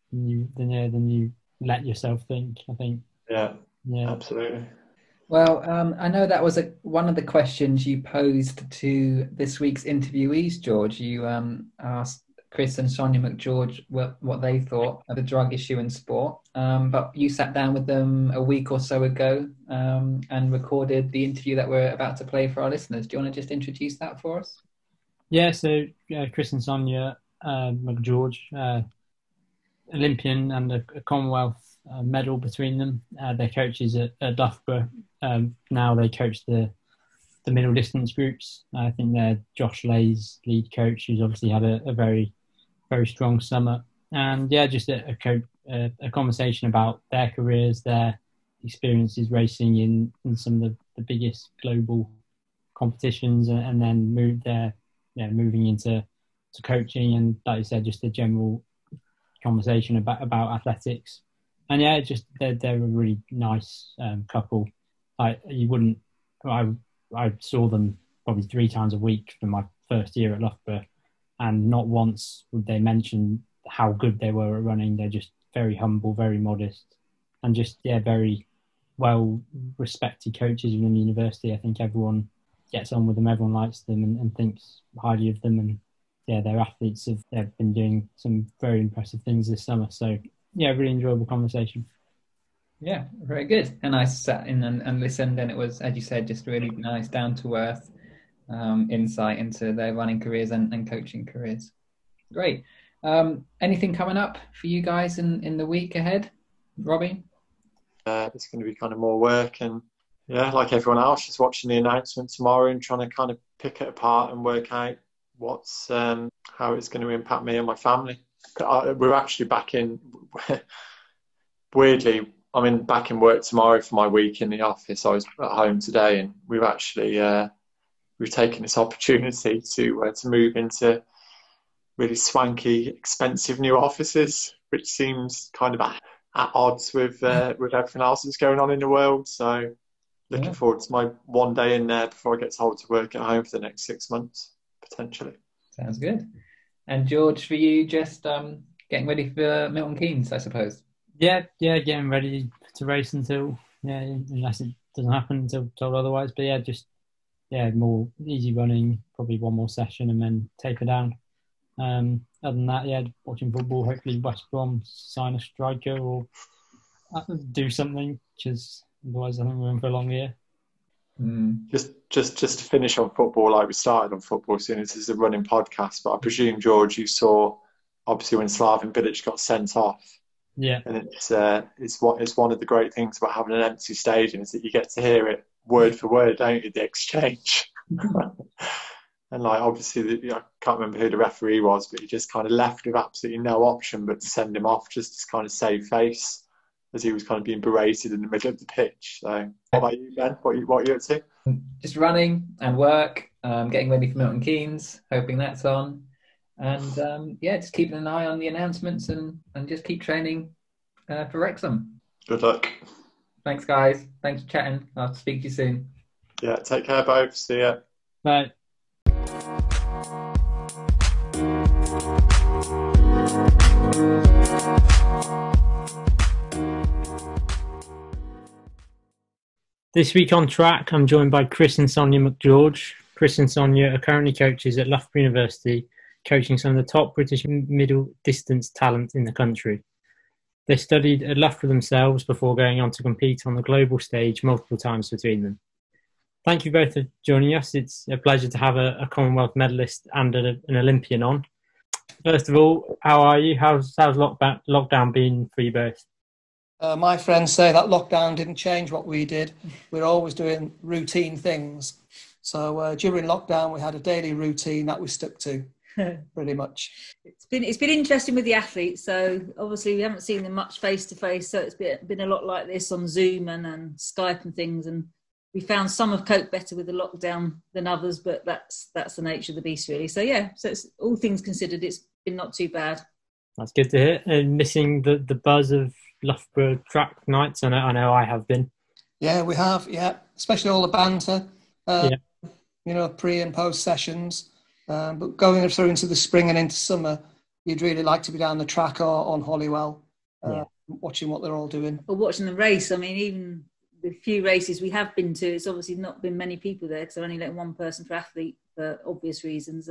you let yourself think, I think. Yeah. Absolutely. Well, I know that was one of the questions you posed to this week's interviewees, George. You asked Chris and Sonia McGeorge what they thought of the drug issue in sport. But you sat down with them a week or so ago and recorded the interview that we're about to play for our listeners. Do you want to just introduce that for us? Yeah, so Chris and Sonia McGeorge, Olympian and a Commonwealth medal between them. They're coaches at Loughborough. Now they coach the middle distance groups. I think they're Josh Lay's lead coach, who's obviously had a very, very strong summer. And yeah, just a conversation about their careers, their experiences racing in some of the biggest global competitions, and then moving into coaching, and like you said, just a general conversation about athletics. And yeah, just they're a really nice couple. I saw them probably 3 times a week for my first year at Loughborough, and not once would they mention how good they were at running. They're just very humble, very modest, and just very well respected coaches within the university. I think everyone gets on with them, everyone likes them and thinks highly of them. And their athletes they've been doing some very impressive things this summer. So really enjoyable conversation. Yeah, very good. And I sat in and listened, and it was, as you said, just really nice, down to earth insight into their running careers and coaching careers. Great. Anything coming up for you guys in the week ahead, Robbie? It's going to be kind of more work, and like everyone else, just watching the announcement tomorrow and trying to kind of pick it apart and work out how it's going to impact me and my family. We're actually back in, weirdly, I'm back in work tomorrow for my week in the office. I was at home today, and we've actually we've taken this opportunity to move into really swanky, expensive new offices, which seems kind of at odds with everything else that's going on in the world. So looking forward to my one day in there before I get told to work at home for the next 6 months, potentially. Sounds good. And George, for you, just getting ready for Milton Keynes, I suppose. Yeah, getting ready to race until unless it doesn't happen until told otherwise. But more easy running, probably one more session and then taper down. Other than that, watching football. Hopefully West Brom sign a striker or do something, because otherwise I think we're in for a long year. Just to finish on football, like we started on football, seeing this is a running podcast, but I presume, George, you saw obviously when Slaven Bilic got sent off. Yeah. And it's one of the great things about having an empty stadium, is that you get to hear it word for word, don't you, the exchange. And like, obviously, I can't remember who the referee was, but he just kind of left with absolutely no option but to send him off, just to kind of save face, as he was kind of being berated in the middle of the pitch. So what about you, Ben? What are you up to? Just running and work, getting ready for Milton Keynes, hoping that's on. And yeah, just keeping an eye on the announcements and just keep training for Wrexham. Good luck. Thanks, guys. Thanks for chatting. I'll speak to you soon. Yeah, take care, both. See ya. Bye. This week on Track, I'm joined by Chris and Sonia McGeorge. Chris and Sonia are currently coaches at Loughborough University, coaching some of the top British middle distance talent in the country. They studied at Loughborough themselves before going on to compete on the global stage multiple times between them. Thank you both for joining us. It's a pleasure to have a Commonwealth medalist and an Olympian on. First of all, how are you? How's lockdown been for you both? My friends say that lockdown didn't change what we did. We're always doing routine things. So during lockdown, we had a daily routine that we stuck to, pretty much. It's been interesting with the athletes. So obviously we haven't seen them much face to face. So it's been a lot like this on Zoom and Skype and things. And we found some have coped better with the lockdown than others, but that's the nature of the beast, really. So yeah, so it's, all things considered, it's been not too bad. That's good to hear. And missing the buzz of Loughborough track nights. I know I have been. Yeah, we have. Yeah, especially all the banter. Pre and post sessions. But going through into the spring and into summer, you'd really like to be down the track or on Holywell, watching what they're all doing. Or watching the race. I mean, even the few races we have been to, it's obviously not been many people there because they're only letting one person per athlete for obvious reasons.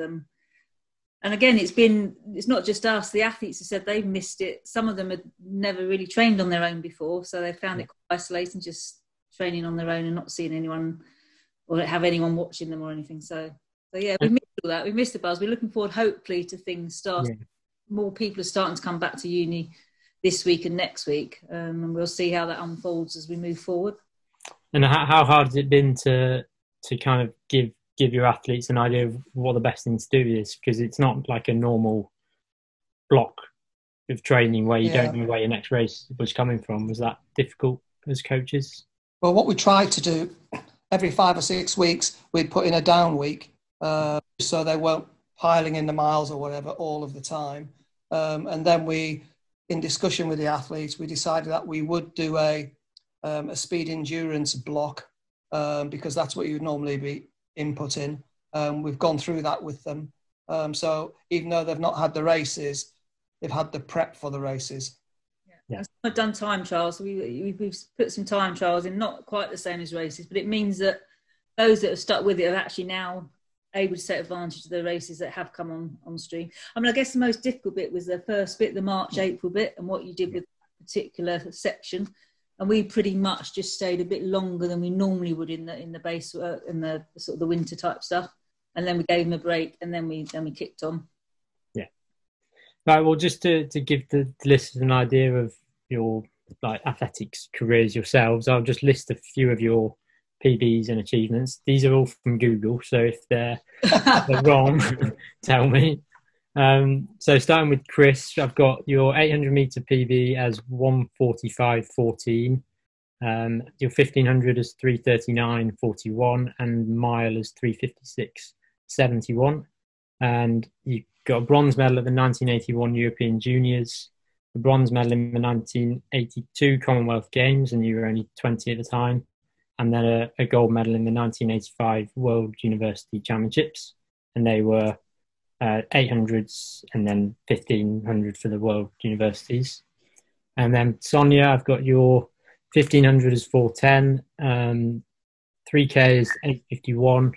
And again, it's not just us. The athletes have said they've missed it. Some of them had never really trained on their own before, so they found it quite isolating, just training on their own and not seeing anyone or have anyone watching them or anything. So yeah, we missed all that. We missed the buzz. We're looking forward, hopefully, to things starting. Yeah. More people are starting to come back to uni this week and next week, and we'll see how that unfolds as we move forward. And how hard has it been to kind of give your athletes an idea of what the best thing to do is? Because it's not like a normal block of training where you don't know where your next race was coming from. Was that difficult as coaches? Well, what we tried to do, every 5 or 6 weeks, we'd put in a down week so they weren't piling in the miles or whatever all of the time. And then in discussion with the athletes, we decided that we would do a speed endurance block because that's what you would normally be input in. We've gone through that with them. So even though they've not had the races, they've had the prep for the races. Yeah. I've done time trials. We've put some time trials in, not quite the same as races, but it means that those that have stuck with it are actually now able to take advantage of the races that have come on stream. I mean, I guess the most difficult bit was the first bit, the March, April bit, and what you did with a particular section. And we pretty much just stayed a bit longer than we normally would in the base work and the sort of the winter type stuff. And then we gave them a break, and then we kicked on. Yeah. Right. Well, just to give the listeners an idea of your athletics careers yourselves, I'll just list a few of your PBs and achievements. These are all from Google, so if they're wrong, tell me. So starting with Chris, I've got your 800 metre PB as 1:45.14, your 1500 as 3:39.41, and mile as 3:56.71. And you got a bronze medal at the 1981 European Juniors, a bronze medal in the 1982 Commonwealth Games, and you were only 20 at the time, and then a gold medal in the 1985 World University Championships, and they were 800s and then 1500 for the World Universities. And then Sonia, I've got your 1500 as 4:10, 3K is 8:51,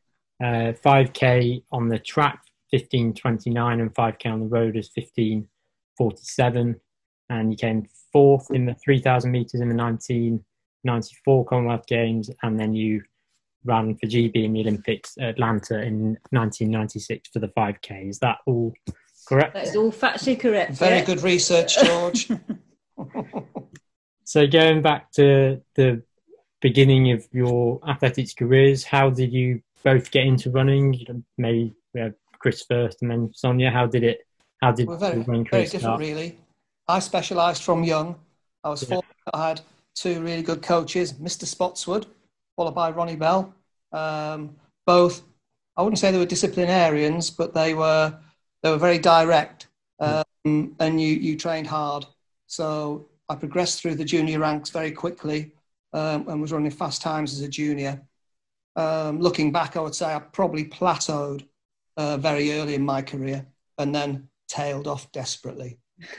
5K on the track 15:29, and 5K on the road is 15:47. And you came fourth in the 3,000 metres in the 1994 Commonwealth Games, and then you ran for GB in the Olympics at Atlanta in 1996 for the 5K. Is that all correct? That is all factually correct. Very good research, George. So going back to the beginning of your athletics careers, how did you both get into running? Maybe Chris first and then Sonia. How did We're very different, really. I specialised from young. I was fortunate. I had two really good coaches, Mr. Spotswood, followed by Ronnie Bell. Both, I wouldn't say they were disciplinarians, but they were they were very direct, and you trained hard. So I progressed through the junior ranks very quickly, and was running fast times as a junior. Looking back, I would say I probably plateaued very early in my career and then tailed off desperately.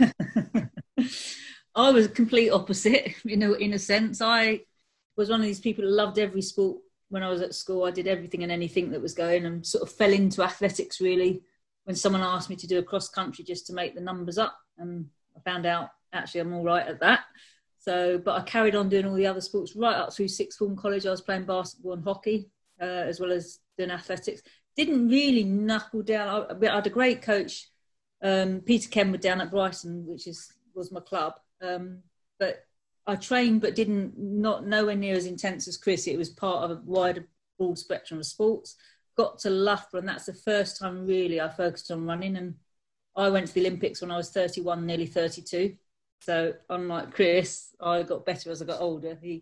I was complete opposite, in a sense. I was one of these people who loved every sport. When I was at school, I did everything and anything that was going, and sort of fell into athletics really when someone asked me to do a cross country just to make the numbers up, and I found out actually I'm all right at that. So, but I carried on doing all the other sports right up through sixth form college. I was playing basketball and hockey, as well as doing athletics. Didn't really knuckle down. I had a great coach, Peter Kenwood, down at Brighton, which was my club. But I trained, but not nowhere near as intense as Chris. It was part of a wider, broad spectrum of sports. Got to Loughborough, and that's the first time really I focused on running. And I went to the Olympics when I was 31, nearly 32. So unlike Chris, I got better as I got older. He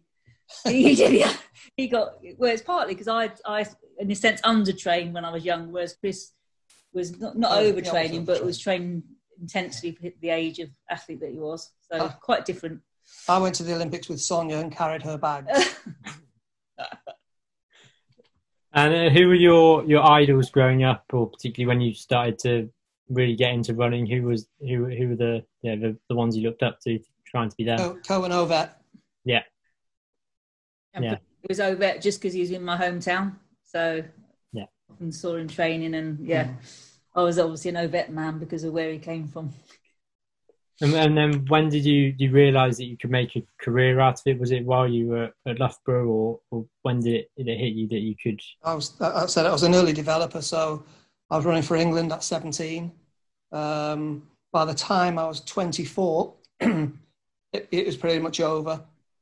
got, well, it's partly because I in a sense undertrained when I was young, whereas Chris was not overtraining, but was training intensely for the age of athlete that he was. So quite different. I went to the Olympics with Sonia and carried her bag. And who were your idols growing up, or particularly when you started to really get into running? Who were the ones you looked up to, trying to be them? Cohen Ovett. Yeah. It was Ovett just because he was in my hometown. So yeah, I saw him training, and I was obviously an Ovett man because of where he came from. And then when did you realise that you could make a career out of it? Was it while you were at Loughborough, or when did it hit you that you could? I was an early developer, so I was running for England at 17. By the time I was 24, it was pretty much over.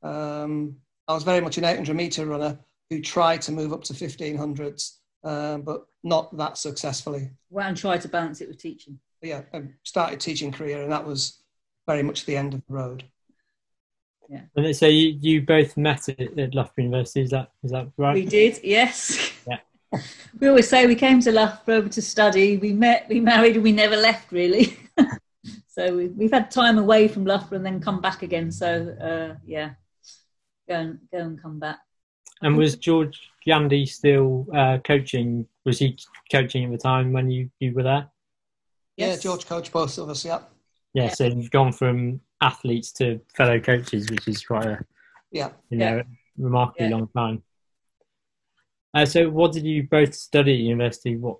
I was very much an 800 metre runner who tried to move up to 1500s, but not that successfully. Well, and tried to balance it with teaching. But yeah, I started teaching career, and that was very much the end of the road. Yeah. And so you both met at Loughborough University, is that right? We did, yes. Yeah. We always say we came to Loughborough to study, we met, we married, and we never left really. So we've had time away from Loughborough and then come back again. So go and come back. And was George Gandy still coaching? Was he coaching at the time when you were there? Yes. Yeah, George coached both of us, yeah. Yeah, so you've gone from athletes to fellow coaches, which is quite a remarkably long time. So what did you both study at university? What?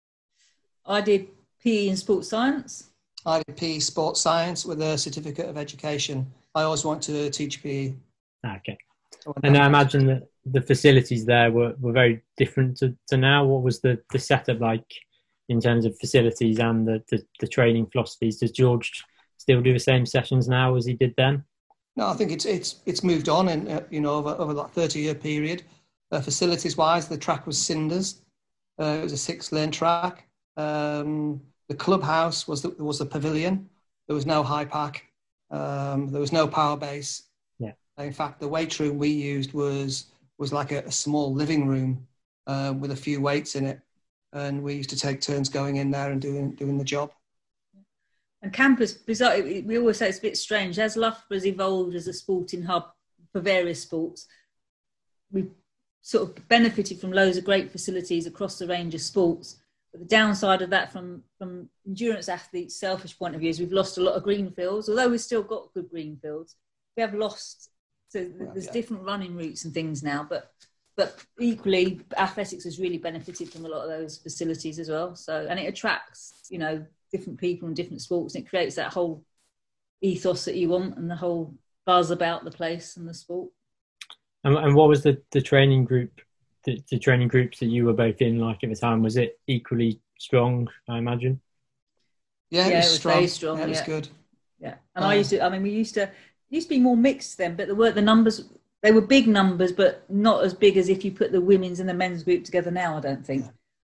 I did PE and sports science. I did PE sports science with a certificate of education. I always wanted to teach PE. Okay. And I imagine that the facilities there were very different to now. What was the setup like in terms of facilities and the training philosophies? Does George still do the same sessions now as he did then? No, I think it's moved on in over that 30-year period. Facilities wise, the track was cinders. It was a 6-lane track. The clubhouse was the pavilion. There was no high pack. There was no power base. Yeah. In fact, the weight room we used was like a small living room with a few weights in it, and we used to take turns going in there and doing the job. And campus, we always say it's a bit strange. As Loughborough's evolved as a sporting hub for various sports, we sort of benefited from loads of great facilities across the range of sports. But the downside of that from endurance athletes' selfish point of view is we've lost a lot of green fields. Although we've still got good green fields, we have lost. So there's different running routes and things now. But equally, athletics has really benefited from a lot of those facilities as well. So, and it attracts, different people in different sports, and it creates that whole ethos that you want and the whole buzz about the place and the sport. And what was the training group, the training groups that you were both in like at the time? Was it equally strong, I imagine? Yeah, it was strong. Very strong. Yeah, it was good. Yeah, and we used to be more mixed then, but the numbers, they were big numbers, but not as big as if you put the women's and the men's group together now, I don't think.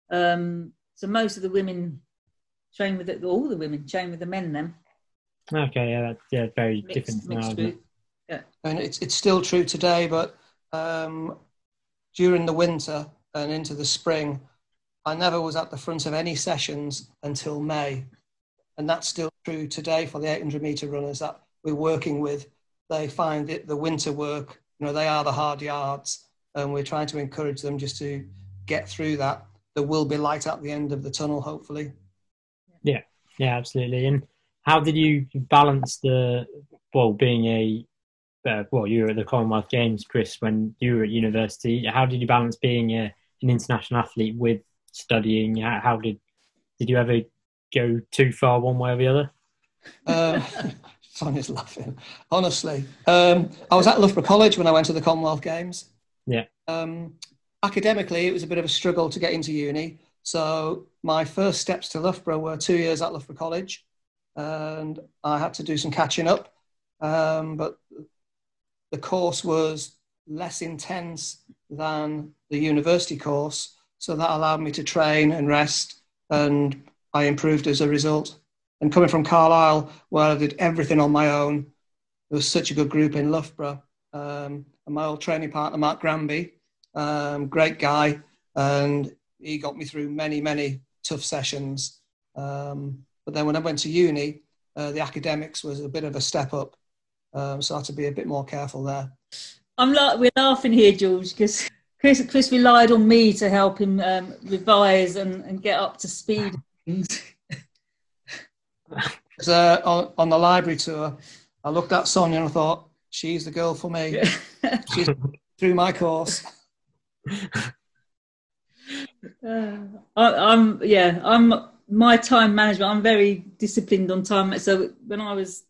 So most of the women train with all the women train with the men then. Okay, very different now, isn't it? Yeah. And it's still true today, but during the winter and into the spring, I never was at the front of any sessions until May. And that's still true today for the 800 metre runners that we're working with. They find it, the winter work, they are the hard yards, and we're trying to encourage them just to get through that. There will be light at the end of the tunnel, hopefully. Yeah, absolutely. And how did you balance being you were at the Commonwealth Games, Chris, when you were at university? How did you balance being an international athlete with studying? How did you ever go too far one way or the other? Sonia's laughing. Honestly, I was at Loughborough College when I went to the Commonwealth Games. Yeah. Academically, it was a bit of a struggle to get into uni. So my first steps to Loughborough were 2 years at Loughborough College, and I had to do some catching up. But the course was less intense than the university course, so that allowed me to train and rest, and I improved as a result. And coming from Carlisle, where I did everything on my own, there was such a good group in Loughborough. And my old training partner, Mark Granby, great guy, and he got me through many, many tough sessions. But then when I went to uni, the academics was a bit of a step up. So I had to be a bit more careful there. We're laughing here, George, because Chris relied on me to help him revise and get up to speed. On the library tour, I looked at Sonia and I thought, she's the girl for me. She's through my course. I'm my time management. I'm very disciplined on time. So when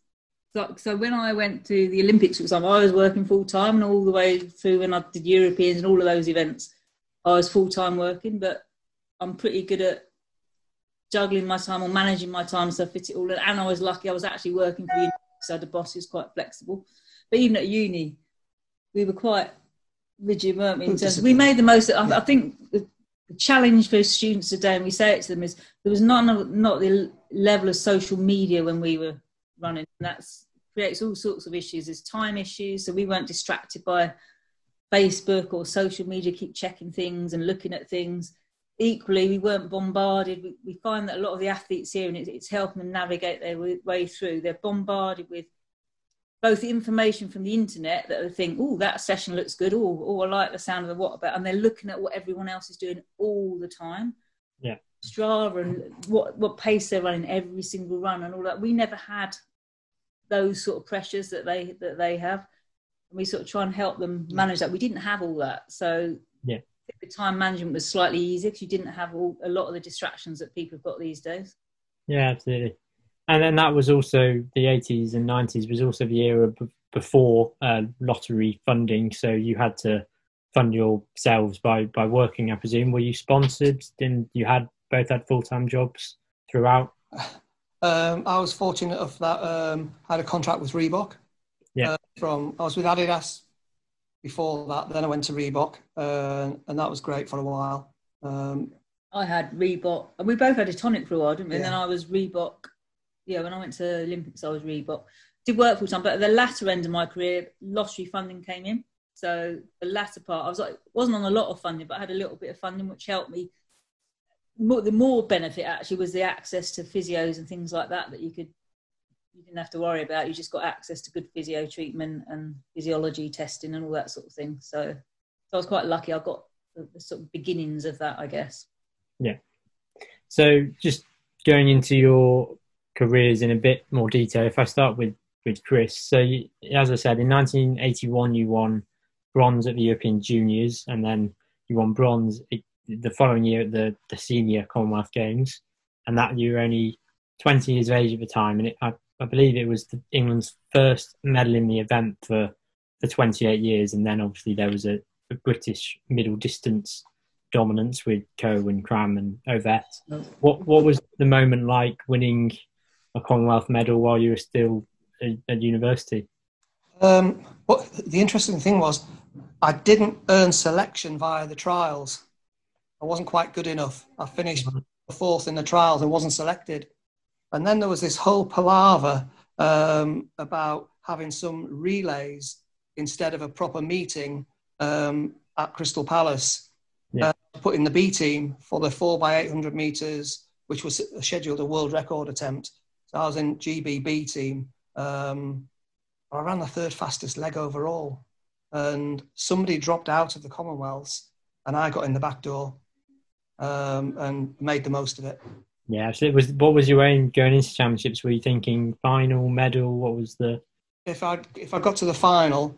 I went to the Olympics, for example, I was working full time, and all the way through when I did Europeans and all of those events, I was full time working. But I'm pretty good at juggling my time or managing my time, so I fit it all in. And I was lucky; I was actually working for uni, so the boss is quite flexible. But even at uni, we were quite rigid, weren't we? In terms, we made the most. I think the challenge for students today, and we say it to them, is there was not the level of social media when we were running. And that creates all sorts of issues. There's time issues, so we weren't distracted by Facebook or social media, keep checking things and looking at things. Equally, we weren't bombarded. We find that a lot of the athletes here, and it's helping them navigate their way through, they're bombarded with both the information from the internet that they think, oh, that session looks good, oh, I like the sound of the what about, and they're looking at what everyone else is doing all the time. Yeah. Strava and what pace they're running every single run and all that. We never had those sort of pressures that they have, and we sort of try and help them manage that. We didn't have all that, so yeah, I think the time management was slightly easier because you didn't have a lot of the distractions that people have got these days. Yeah, absolutely. And then that was also the 80s and 90s was also the era before lottery funding. So you had to fund yourselves by working, I presume. Were you sponsored? Then you both had full-time jobs throughout? I was fortunate enough that I had a contract with Reebok. Yeah. I was with Adidas before that, then I went to Reebok, and that was great for a while. I had Reebok, and we both had a tonic for a while, didn't we? Yeah. And then I was Reebok. Yeah, when I went to Olympics, I was Reebok. Did work full time, but at the latter end of my career, lottery funding came in. So the latter part, I was wasn't on a lot of funding, but I had a little bit of funding, which helped me. The more benefit actually was the access to physios and things like that you didn't have to worry about. You just got access to good physio treatment and physiology testing and all that sort of thing. So I was quite lucky. I got the sort of beginnings of that, I guess. Yeah. So just going into your careers in a bit more detail, if I start with Chris. So as I said, in 1981 you won bronze at the European Juniors, and then you won bronze the following year at the Senior Commonwealth Games, and that you were only 20 years of age at the time, and I believe it was England's first medal in the event for 28 years, and then obviously there was a British middle distance dominance with Coe and Cram and Ovett. What was the moment like winning a Commonwealth medal while you were still at university? The interesting thing was I didn't earn selection via the trials. I wasn't quite good enough. I finished fourth in the trials and wasn't selected. And then there was this whole palaver about having some relays instead of a proper meeting at Crystal Palace. Yeah. Put in the B team for the 4x800 meters, which was scheduled a world record attempt. So I was in GB team. I ran the third fastest leg overall, and somebody dropped out of the Commonwealths, and I got in the back door and made the most of it. Yeah. So what was your aim going into championships? Were you thinking final, medal? What was the? If I got to the final,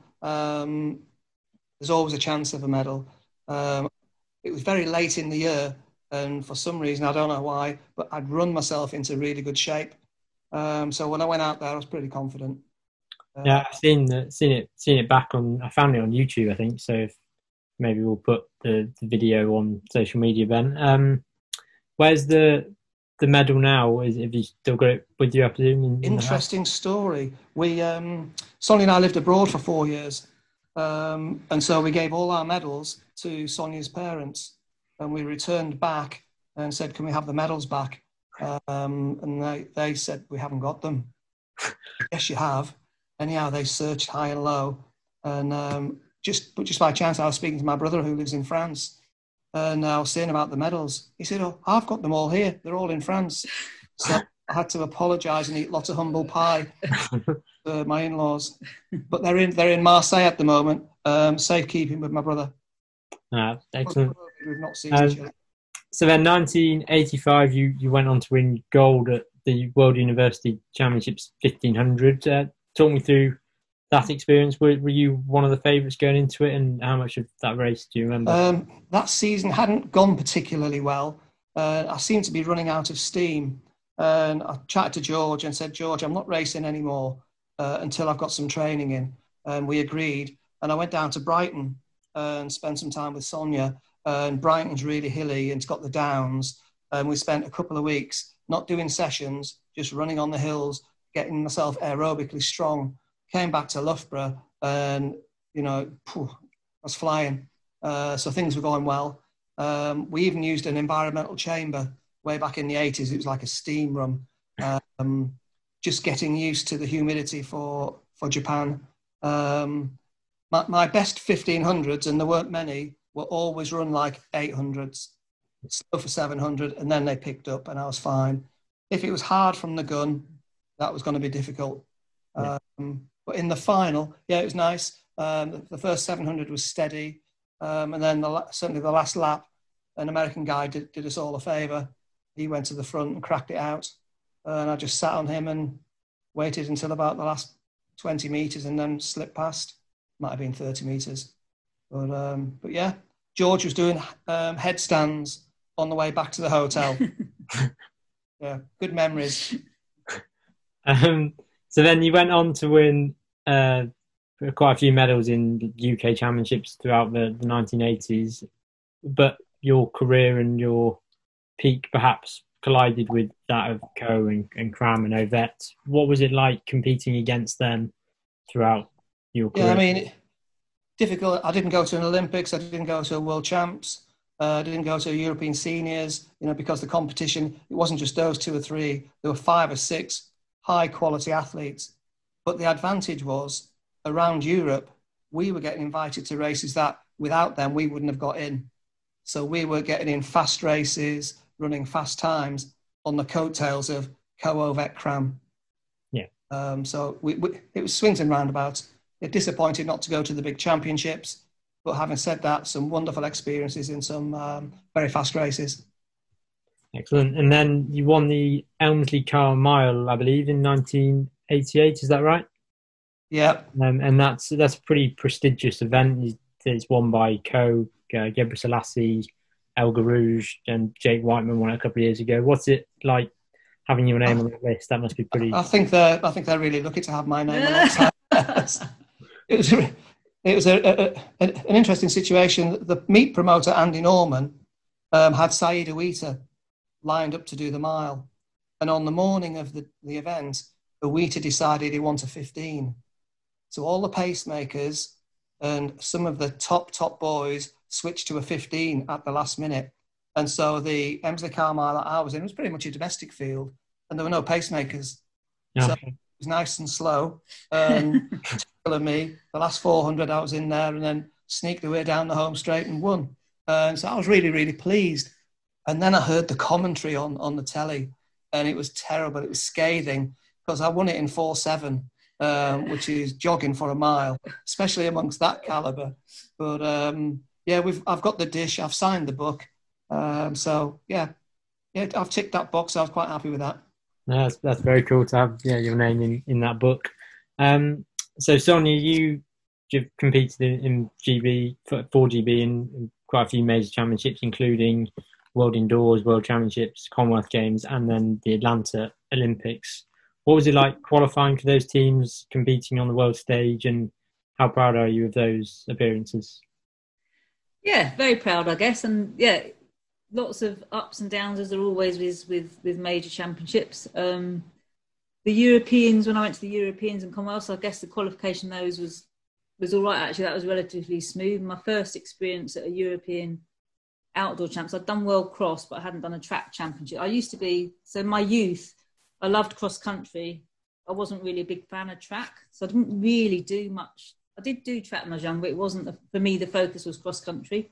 there's always a chance of a medal. It was very late in the year, and for some reason, I don't know why, but I'd run myself into really good shape. So when I went out there, I was pretty confident. Yeah, I've seen it back on. I found it on YouTube, I think. So maybe we'll put the video on social media, Ben. Where's the medal now? Have you still got it with you? I presume. Interesting story. We Sonia and I lived abroad for 4 years, and so we gave all our medals to Sonia's parents, and we returned back and said, "Can we have the medals back?" And they said, "We haven't got them." Yes, you have. Anyhow, they searched high and low, and just by chance, I was speaking to my brother who lives in France, and I was saying about the medals. He said, "Oh, I've got them all here. They're all in France." So I had to apologise and eat lots of humble pie for my in-laws. But they're in Marseille at the moment, safekeeping with my brother. Excellent. We've not seen each other. So then 1985, you went on to win gold at the World University Championships 1500. Talk me through that experience. Were you one of the favourites going into it, and how much of that race do you remember? That season hadn't gone particularly well. I seemed to be running out of steam. And I chatted to George and said, "George, I'm not racing anymore until I've got some training in." And we agreed. And I went down to Brighton and spent some time with Sonia. And Brighton's really hilly and it's got the downs. And we spent a couple of weeks not doing sessions, just running on the hills, getting myself aerobically strong. Came back to Loughborough and, I was flying. So things were going well. We even used an environmental chamber way back in the 80s. It was like a steam room. Just getting used to the humidity for Japan. My best 1500s, and there weren't many, were always run like 800s, slow for 700, and then they picked up and I was fine. If it was hard from the gun, that was going to be difficult. Yeah. But in the final, it was nice. The first 700 was steady. And then certainly the last lap, an American guy did us all a favour. He went to the front and cracked it out. And I just sat on him and waited until about the last 20 metres and then slipped past. Might have been 30 metres. But yeah, George was doing headstands on the way back to the hotel. Yeah, good memories. So then you went on to win quite a few medals in the UK Championships throughout the 1980s, but your career and your peak perhaps collided with that of Coe and Cram and Ovett. What was it like competing against them throughout your career? Yeah, I mean, difficult. I didn't go to an Olympics. I didn't go to a World Champs. I didn't go to European Seniors, because the competition, it wasn't just those 2 or 3. There were 5 or 6 high-quality athletes. But the advantage was, around Europe, we were getting invited to races that, without them, we wouldn't have got in. So we were getting in fast races, running fast times on the coattails of Coe, Ovett, Cram. Yeah. So it was swings and roundabouts. It disappointed not to go to the big championships. But having said that, some wonderful experiences in some very fast races. Excellent. And then you won the Elmsley Car Mile, I believe, in 1988. Is that right? Yeah. And that's a pretty prestigious event. It's won by Coe, Gebre Selassie, El Garouge, and Jake Whiteman won it a couple of years ago. What's it like having your name on the list? That must be pretty. I think they're really lucky to have my name alongside. It was an interesting situation. The meet promoter Andy Norman had Saeed Ouita lined up to do the mile, and on the morning of the event, Ouita decided he wanted 15. So all the pacemakers and some of the top boys switched to a 15 at the last minute. And so the Elmsley Car Mile that I was in was pretty much a domestic field, and there were no pacemakers. Okay. So it was nice and slow. Typical of me, the last 400 I was in there and then sneaked away down the home straight and won. So I was really, really pleased. And then I heard the commentary on the telly, and it was terrible. It was scathing because I won it in 4:7, which is jogging for a mile, especially amongst that caliber. But I've got the dish. I've signed the book. So I've ticked that box. I was quite happy with that. No, that's very cool to have your name in that book. So Sonia, you've competed in GB for 4GB in quite a few major championships, including World Indoors, World Championships, Commonwealth Games, and then the Atlanta Olympics. What was it like qualifying for those teams, competing on the world stage, and how proud are you of those appearances? Yeah, very proud, I guess. And lots of ups and downs, as there always is with major championships. The Europeans, when I went to the Europeans and Commonwealth, I guess the qualification those was all right, actually. That was relatively smooth. My first experience at a European outdoor champs, I'd done World Cross, but I hadn't done a track championship. So in my youth, I loved cross country. I wasn't really a big fan of track, so I didn't really do much. I did do track when I was young, but it wasn't, for me, the focus was cross country.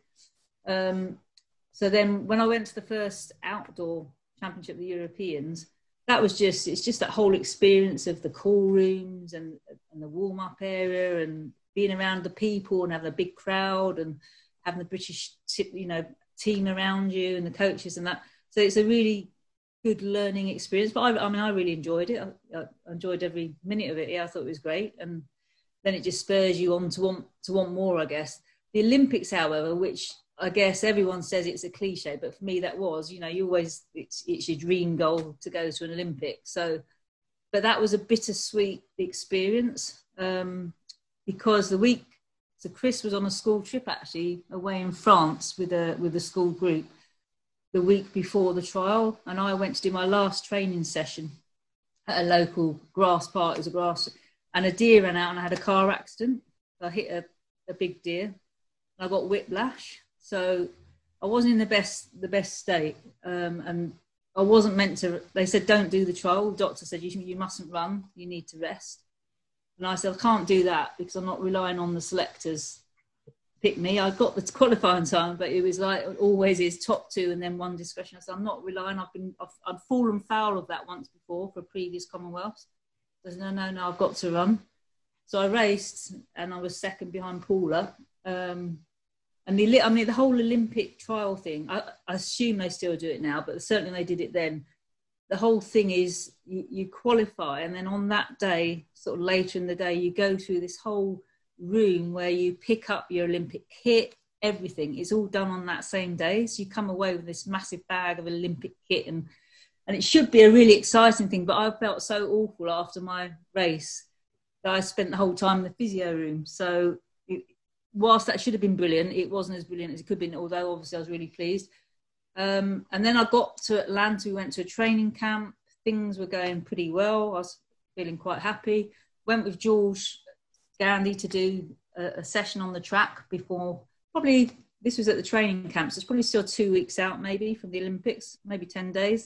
So then when I went to the first outdoor championship of the Europeans, it's just that whole experience of the call rooms and the warm-up area and being around the people and having a big crowd and having the British, team around you and the coaches and that. So it's a really good learning experience. But I really enjoyed it. I enjoyed every minute of it. Yeah, I thought it was great. And then it just spurs you on to want more, I guess. The Olympics, however, which I guess everyone says it's a cliche, but for me that was, it's your dream goal to go to an Olympics. So, but that was a bittersweet experience because so Chris was on a school trip actually away in France with a school group the week before the trial, and I went to do my last training session at a local grass park. It was and a deer ran out and I had a car accident. I hit a big deer. I got whiplash. So I wasn't in the best state, and I wasn't meant to. They said don't do the trial. The doctor said you mustn't run. You need to rest. And I said I can't do that because I'm not relying on the selectors to pick me. I got the qualifying time, but it was like it always is top two and then one discretion. I said I'm not relying. I've fallen foul of that once before for previous Commonwealths. I said no, I've got to run. So I raced and I was second behind Paula. And the whole Olympic trial thing, I assume they still do it now, but certainly they did it then. The whole thing is you qualify, and then on that day, sort of later in the day, you go through this whole room where you pick up your Olympic kit, everything. It's all done on that same day. So you come away with this massive bag of Olympic kit, and it should be a really exciting thing, but I felt so awful after my race that I spent the whole time in the physio room. So whilst that should have been brilliant, it wasn't as brilliant as it could have been, although obviously I was really pleased. And then I got to Atlanta, we went to a training camp. Things were going pretty well. I was feeling quite happy. Went with George Gandy to do a session on the track before, probably this was at the training camp, so it's probably still 2 weeks out maybe from the Olympics, maybe 10 days.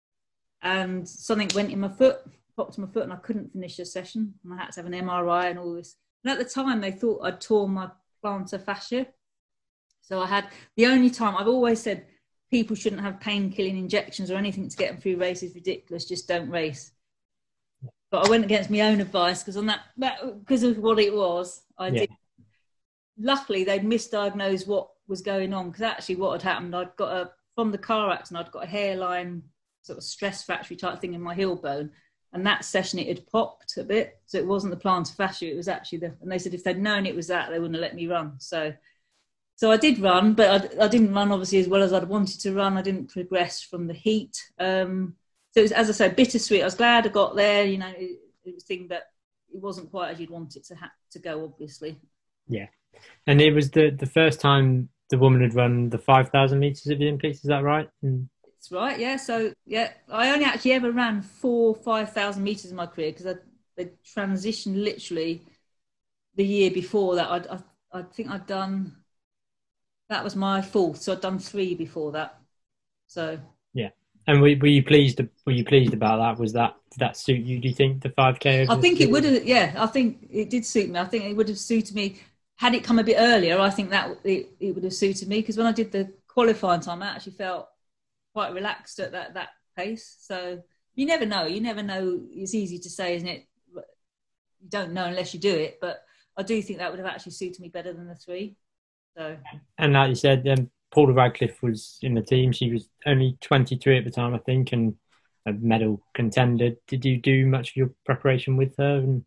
And something went in my foot, popped in my foot, and I couldn't finish the session. And I had to have an MRI and all this. And at the time, they thought I'd torn my plantar fascia. So I had, the only time, I've always said people shouldn't have pain-killing injections or anything to get them through races. Ridiculous, just don't race. But I went against my own advice because on that because of what it was, I did. Luckily, they'd misdiagnosed what was going on, because actually what had happened, from the car accident, I'd got a hairline sort of stress fracture type thing in my heel bone. And that session, it had popped a bit. So it wasn't the plantar fascia, it was actually and they said if they'd known it was that, they wouldn't have let me run. So I did run, but I didn't run obviously as well as I'd wanted to run. I didn't progress from the heat. So it was, as I said, bittersweet. I was glad I got there. It was a thing that it wasn't quite as you'd want it to go, obviously. Yeah. And it was the first time the woman had run the 5,000 metres of the Olympics, is that right? That's right, yeah. So, yeah, I only actually ever ran 5,000 metres in my career, because I transitioned literally the year before that. I think I'd done, that was my fourth, so I'd done 3 before that. So yeah. And were you pleased about that? Did that suit you, do you think, the 5K? I think it would have, yeah, I think it did suit me. I think it would have suited me had it come a bit earlier, I think that it would have suited me, because when I did the qualifying time, I actually felt quite relaxed at that pace. So you never know. It's easy to say, isn't it? You don't know unless you do it. But I do think that would have actually suited me better than the 3. So. And like you said, Paula Radcliffe was in the team. She was only 23 at the time, I think, and a medal contender. Did you do much of your preparation with her? And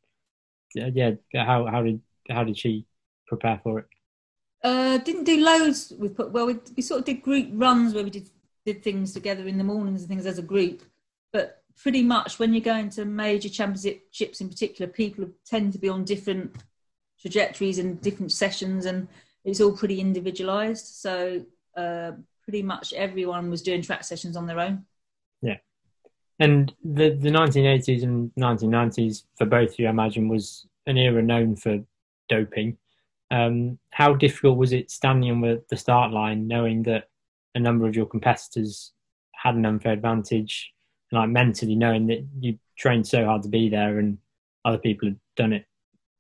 how did she prepare for it? Didn't do loads we sort of did group runs where we did things together in the mornings and things as a group, but pretty much when you go into major championships in particular, people tend to be on different trajectories and different sessions, and it's all pretty individualized. So pretty much everyone was doing track sessions on their own. Yeah. And the 1980s and 1990s for both of you, I imagine, was an era known for doping. How difficult was it standing on the start line, knowing that a number of your competitors had an unfair advantage, and like mentally knowing that you trained so hard to be there and other people had done it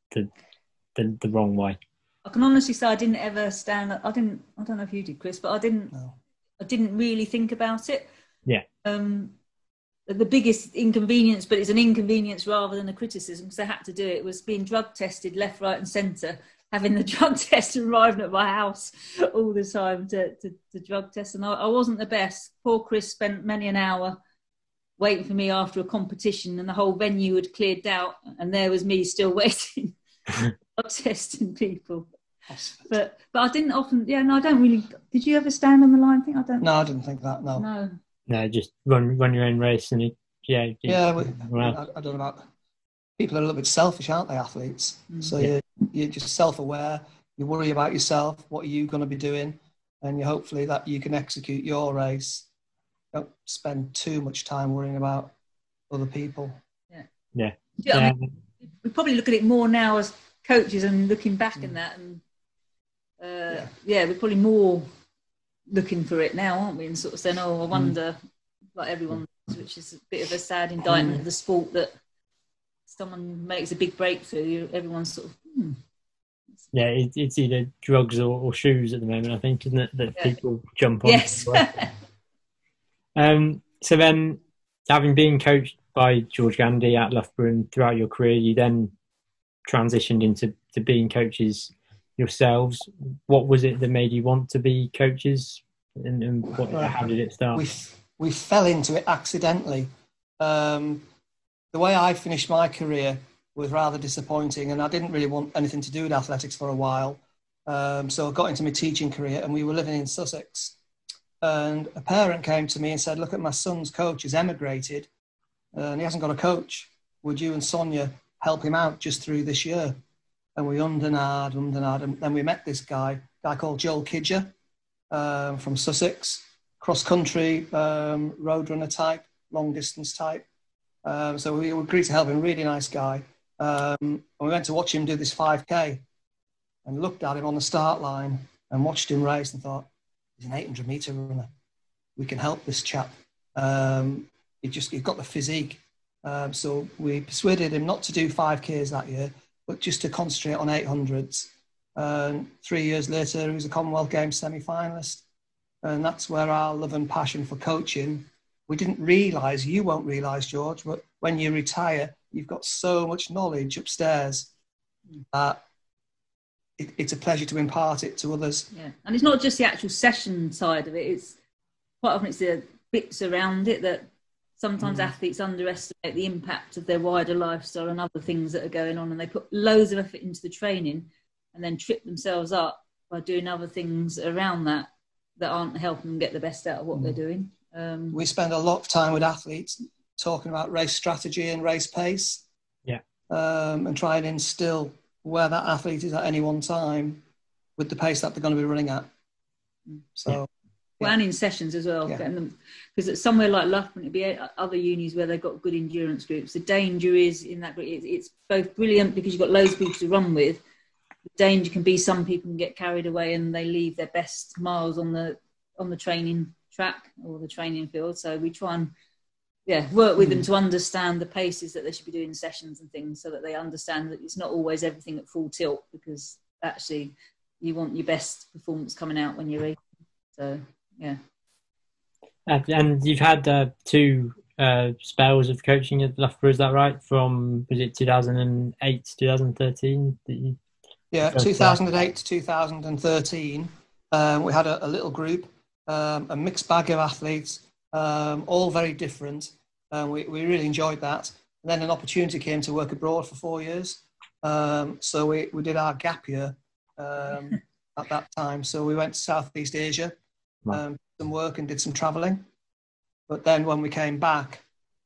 the wrong way? I can honestly say I didn't ever stand. I don't know if you did, Chris, but I didn't. No. I didn't really think about it. Yeah. The biggest inconvenience, but it's an inconvenience rather than a criticism, because I had to do it, was being drug tested left, right, and centre. Having the drug test arriving at my house all the time to drug test, and I wasn't the best. Poor Chris spent many an hour waiting for me after a competition, and the whole venue had cleared out, and there was me still waiting, drug testing people. But I didn't often. Yeah, no, I don't really. Did you ever stand on the line? No, I didn't think that. No, just run your own race, and I don't know about. People are a little bit selfish, aren't they, athletes? So you're just self-aware. You worry about yourself. What are you going to be doing? And you hopefully that you can execute your race. Don't spend too much time worrying about other people. Yeah. I mean, we probably look at it more now as coaches and looking back in that, and we're probably more looking for it now, aren't we? And sort of saying, "Oh, I wonder," like everyone does, which is a bit of a sad indictment of the sport that. Someone makes a big breakthrough, everyone's sort of, Yeah, it's either drugs or shoes at the moment, I think, isn't it, that people jump on? Yes. So then, having been coached by George Gandy at Loughborough and throughout your career, you then transitioned into being coaches yourselves. What was it that made you want to be coaches, and how did it start? We fell into it accidentally. The way I finished my career was rather disappointing, and I didn't really want anything to do with athletics for a while. So I got into my teaching career, and we were living in Sussex. And a parent came to me and said, "Look, at my son's coach has emigrated, and he hasn't got a coach. Would you and Sonia help him out just through this year?" And we ummed and and then we met this guy called Joel Kidger from Sussex, cross-country, road runner type, long-distance type. So we agreed to help him, really nice guy. And we went to watch him do this 5K and looked at him on the start line and watched him race and thought, he's an 800 metre runner. We can help this chap. He's got the physique. So we persuaded him not to do 5Ks that year, but just to concentrate on 800s. 3 years later, he was a Commonwealth Games semi-finalist. And that's where our love and passion for coaching. We didn't realise, you won't realise, George, but when you retire, you've got so much knowledge upstairs that it's a pleasure to impart it to others. Yeah, and it's not just the actual session side of it. It's quite often it's the bits around it that sometimes athletes underestimate the impact of their wider lifestyle and other things that are going on, and they put loads of effort into the training and then trip themselves up by doing other things around that aren't helping them get the best out of what they're doing. We spend a lot of time with athletes talking about race strategy and race pace, and try and instill where that athlete is at any one time with the pace that they're going to be running at. So, and in sessions as well, because it's somewhere like Loughborough, it'd be other unis where they've got good endurance groups. The danger is in that it's both brilliant because you've got loads of people to run with. The danger can be some people can get carried away and they leave their best miles on the training track or the training field. So we try and work with them to understand the paces that they should be doing in sessions and things, so that they understand that it's not always everything at full tilt, because actually you want your best performance coming out when you're racing. So yeah. And you've had 2 spells of coaching at Loughborough, is that right? From, was it 2008 to 2013? Yeah, 2008 to 2013. We had a little group, a mixed bag of athletes, all very different. We really enjoyed that. And then an opportunity came to work abroad for 4 years. So we did our gap year at that time. So we went to Southeast Asia, did some work and did some travelling. But then when we came back,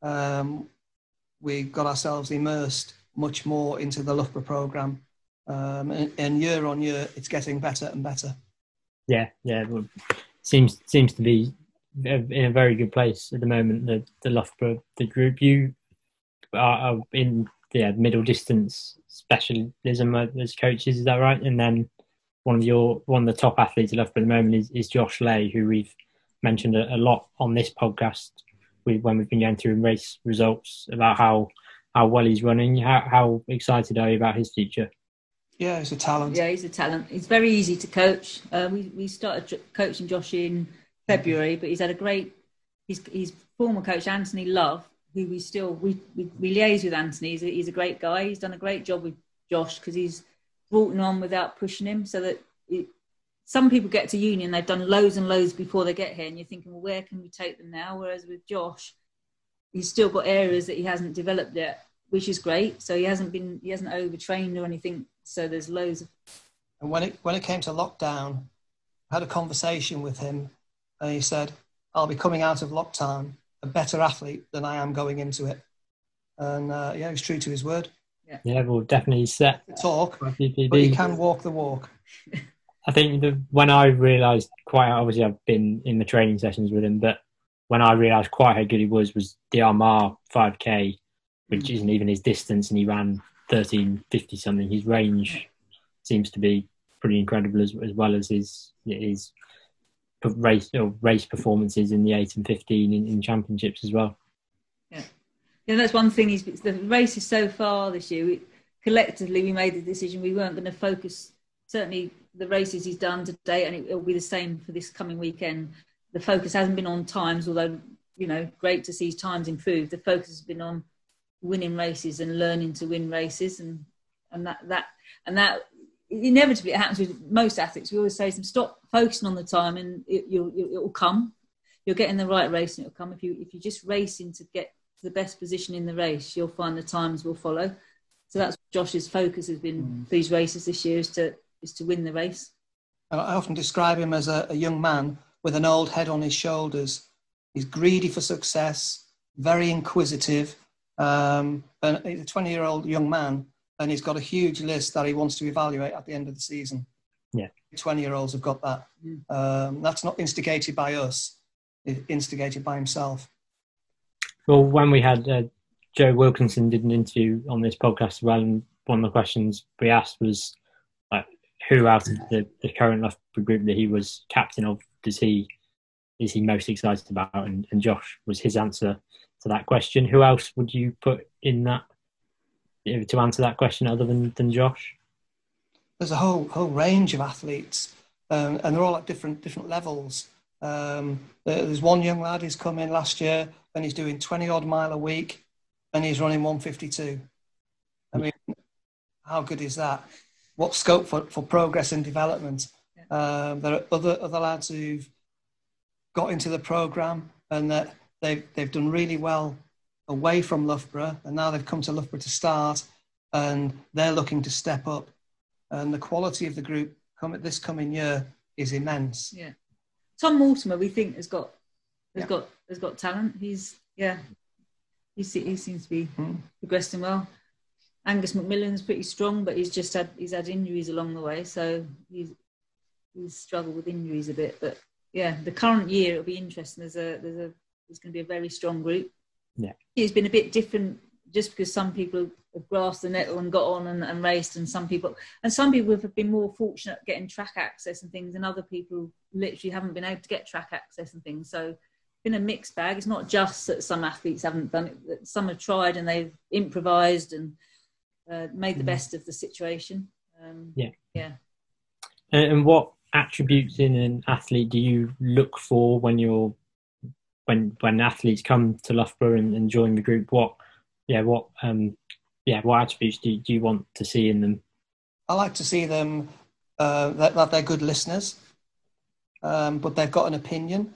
we got ourselves immersed much more into the Loughborough programme. And year on year, it's getting better and better. Yeah. Well, seems to be in a very good place at the moment. The Loughborough, the group, you are in middle distance specialism as coaches, is that right? And then one of the top athletes at Loughborough at the moment is Josh Lay, who we've mentioned a lot on this podcast when we've been going through race results about how well he's running. How excited are you about his future? Yeah, he's a talent. Yeah, he's a talent. He's very easy to coach. We started coaching Josh in February, but he's had a great. His former coach Anthony Love, who we liaise with Anthony. He's a great guy. He's done a great job with Josh because he's brought him on without pushing him. So that some people get to uni and they've done loads and loads before they get here, and you're thinking, well, where can we take them now? Whereas with Josh, he's still got areas that he hasn't developed yet, which is great. So he hasn't overtrained or anything. So there's loads of. And when it came to lockdown, I had a conversation with him, and he said, "I'll be coming out of lockdown a better athlete than I am going into it." And he was true to his word. Yeah, we'll definitely set talk, but he can walk the walk. I think when I realised quite, obviously I've been in the training sessions with him, but when I realised quite how good he was the Armagh 5K, which isn't even his distance, and he ran 13:50 something. His range seems to be pretty incredible as well as his race performances in the 8 and 15 in championships as well. Yeah, that's one thing. The races so far this year, collectively we made the decision we weren't going to focus. Certainly the races he's done to date, and it'll be the same for this coming weekend. The focus hasn't been on times, although great to see his times improve. The focus has been on winning races and learning to win races, and that inevitably it happens with most athletes. We always say to them, stop focusing on the time, and it will come. You'll get in the right race, and it'll come. If you just racing to get to the best position in the race, you'll find the times will follow. So that's what Josh's focus has been for these races this year, is to win the race. I often describe him as a young man with an old head on his shoulders. He's greedy for success, very inquisitive, and he's a 20-year-old young man, and he's got a huge list that he wants to evaluate at the end of the season. Yeah, 20-year-olds have got that. That's not instigated by us; it's instigated by himself. Well, when we had Joe Wilkinson did an interview on this podcast as well, and one of the questions we asked was, who out of the current Loughborough group that he was captain of is he most excited about? And Josh was his answer to that question. Who else would you put in that to answer that question other than Josh? There's a whole range of athletes, and they're all at different levels. There's one young lad who's come in last year, and he's doing 20-odd mile a week, and he's running 1:52. I mean, how good is that? What scope for progress and development? There are other lads who've got into the programme, and that they've done really well away from Loughborough, and now they've come to Loughborough to start, and they're looking to step up. And the quality of the group this coming year is immense. Yeah, Tom Mortimer, we think has got talent. He seems to be progressing well. Angus McMillan's pretty strong, but he's had injuries along the way, so he's struggled with injuries a bit. But yeah, the current year it'll be interesting. There's going to be a very strong group. Yeah, it's been a bit different just because some people have grasped the nettle and got on and raced, and some people have been more fortunate getting track access and things, and other people literally haven't been able to get track access and things. So it's been a mixed bag. It's not just that some athletes haven't done it; that some have tried and they've improvised and made the best of the situation. And what attributes in an athlete do you look for when athletes come to Loughborough and join the group? What attributes do you want to see in them? I like to see them that they're good listeners, but they've got an opinion.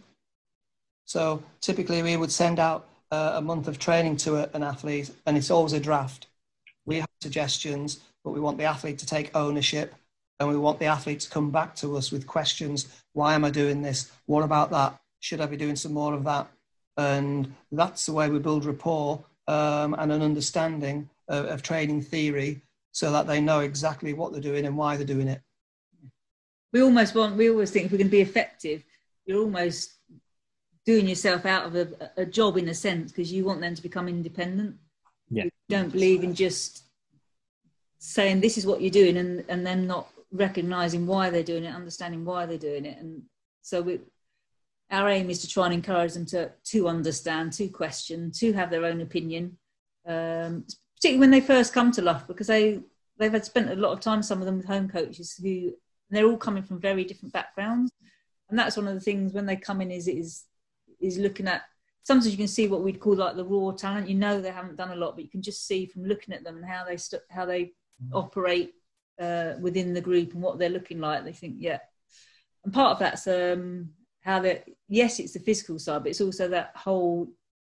So typically we would send out a month of training to an athlete, and it's always a draft. We have suggestions, but we want the athlete to take ownership, and we want the athlete to come back to us with questions. Why am I doing this? What about that? Should I be doing some more of that? And that's the way we build rapport and an understanding of training theory, so that they know exactly what they're doing and why they're doing it. We always think if we're going to be effective, you're almost doing yourself out of a job in a sense, because you want them to become independent. Yeah. You don't believe in just saying this is what you're doing and then not recognising why they're doing it, understanding why they're doing it. And so our aim is to try and encourage them to understand, to question, to have their own opinion, particularly when they first come to Loughborough, because they've had spent a lot of time, some of them, with home coaches and they're all coming from very different backgrounds. And that's one of the things when they come in is looking at, sometimes you can see what we'd call like the raw talent. You know, they haven't done a lot, but you can just see from looking at them and how they operate within the group and what they're looking like. They think, yeah. And part of that's yes, it's the physical side, but it's also that whole,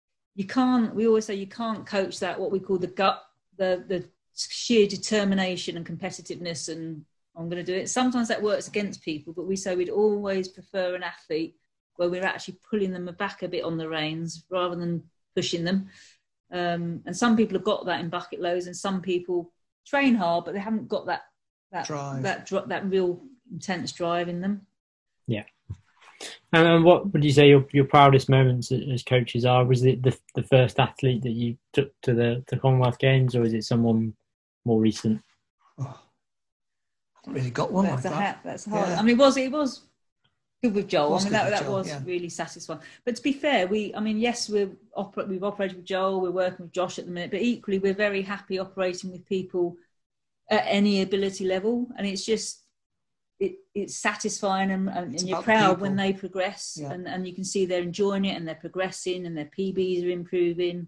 we always say you can't coach that, what we call the gut, the sheer determination and competitiveness, and I'm going to do it. Sometimes that works against people, but we say we'd always prefer an athlete where we're actually pulling them back a bit on the reins rather than pushing them. And some people have got that in bucket loads, and some people train hard, but they haven't got that drive, that real intense drive in them. Yeah. And what would you say your proudest moments as coaches are? Was it the first athlete that you took to the Commonwealth Games, or is it someone more recent? Oh, I haven't really got one like that. That's hard. Yeah. I mean, it was good with Joel. I mean, that was yeah. really satisfying. But to be fair, yes, we've operated with Joel, we're working with Josh at the minute, but equally we're very happy operating with people at any ability level, and it's just it's satisfying, and you're proud when they progress, yeah. and you can see they're enjoying it and they're progressing and their PBs are improving.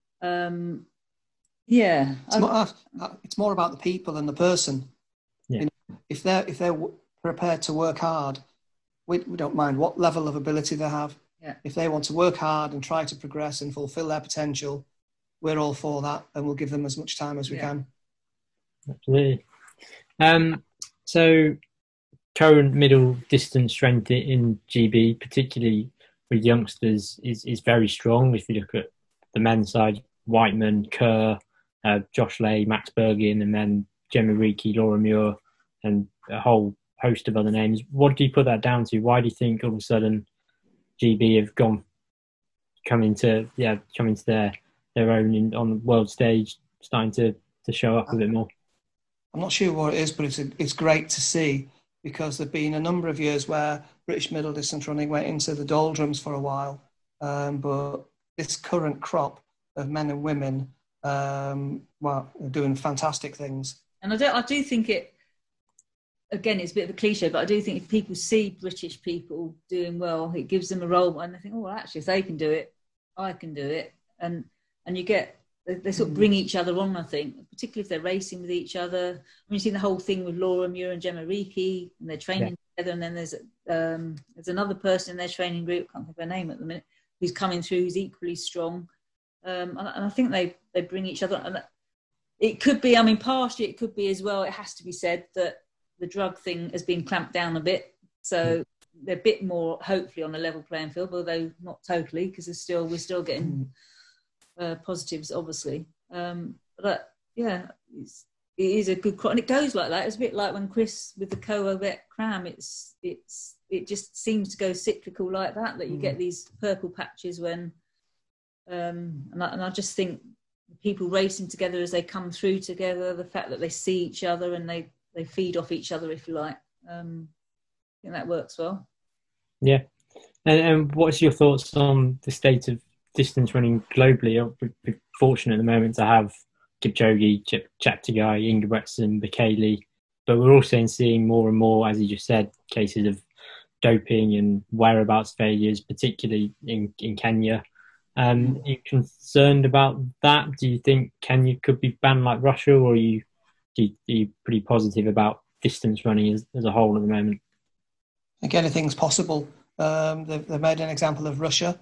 Yeah, it's more about the people than the person. Yeah. You know, if they're prepared to work hard, we don't mind what level of ability they have. Yeah. If they want to work hard and try to progress and fulfill their potential, we're all for that, and we'll give them as much time as we can. Absolutely. So current middle distance strength in GB, particularly with youngsters, is very strong. If you look at the men's side, Whiteman, Kerr, Josh Lay, Max Bergin, and then Gemma Reekie, Laura Muir, and a whole host of other names. What do you put that down to? Why do you think all of a sudden GB have come into their own on the world stage, starting to show up a bit more? I'm not sure what it is, but it's great to see, because there've been a number of years where British middle distance running went into the doldrums for a while, but this current crop of men and women, are doing fantastic things. And I do think it. Again, it's a bit of a cliche, but I do think if people see British people doing well, it gives them a role, and they think, oh, well, actually, if they can do it, I can do it, and you get. They sort of bring each other on, I think, particularly if they're racing with each other. I mean, you've seen the whole thing with Laura Muir and Gemma Reekie, and they're training together, and then there's another person in their training group, can't think of her name at the minute, who's coming through, who's equally strong. And I think they bring each other. And it could be, partially it could be as well, it has to be said that the drug thing has been clamped down a bit. So they're a bit more, hopefully, on a level playing field, although not totally, because we're still getting... positives, obviously, but yeah, it is a good crop, and it goes like that. It's a bit like when Chris with the co-vet cram. It just seems to go cyclical like that. That you get these purple patches when, and I just think people racing together as they come through together, the fact that they see each other and they feed off each other, if you like. I think that works well. Yeah, and what's your thoughts on the state of distance running globally? We're fortunate at the moment to have Kipchoge, Cheptegei, Ingebrigtsen, Bekele, but we're also seeing more and more, as you just said, cases of doping and whereabouts failures, particularly in Kenya. Are you concerned about that? Do you think Kenya could be banned like Russia, or are you pretty positive about distance running as a whole at the moment? I think anything's possible. They've made an example of Russia.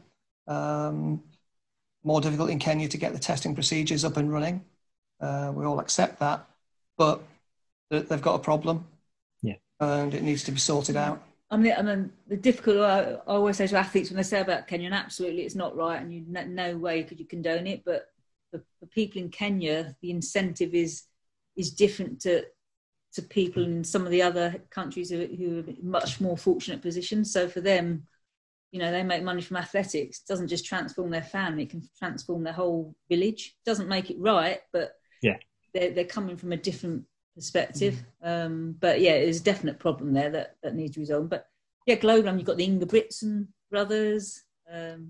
More difficult in Kenya to get the testing procedures up and running. We all accept that, but they've got a problem. Yeah, and it needs to be sorted out. I mean, the difficult. I always say to athletes when they say about Kenya, and absolutely, it's not right, and you no way could you condone it. But for people in Kenya, the incentive is different to people in some of the other countries who are in much more fortunate positions. So for them, they make money from athletics. It doesn't just transform their family; it can transform their whole village. It doesn't make it right, but yeah, they're coming from a different perspective. But yeah, there's a definite problem there that needs to be resolved. But yeah, globally, you've got the Ingebrigtsen brothers, and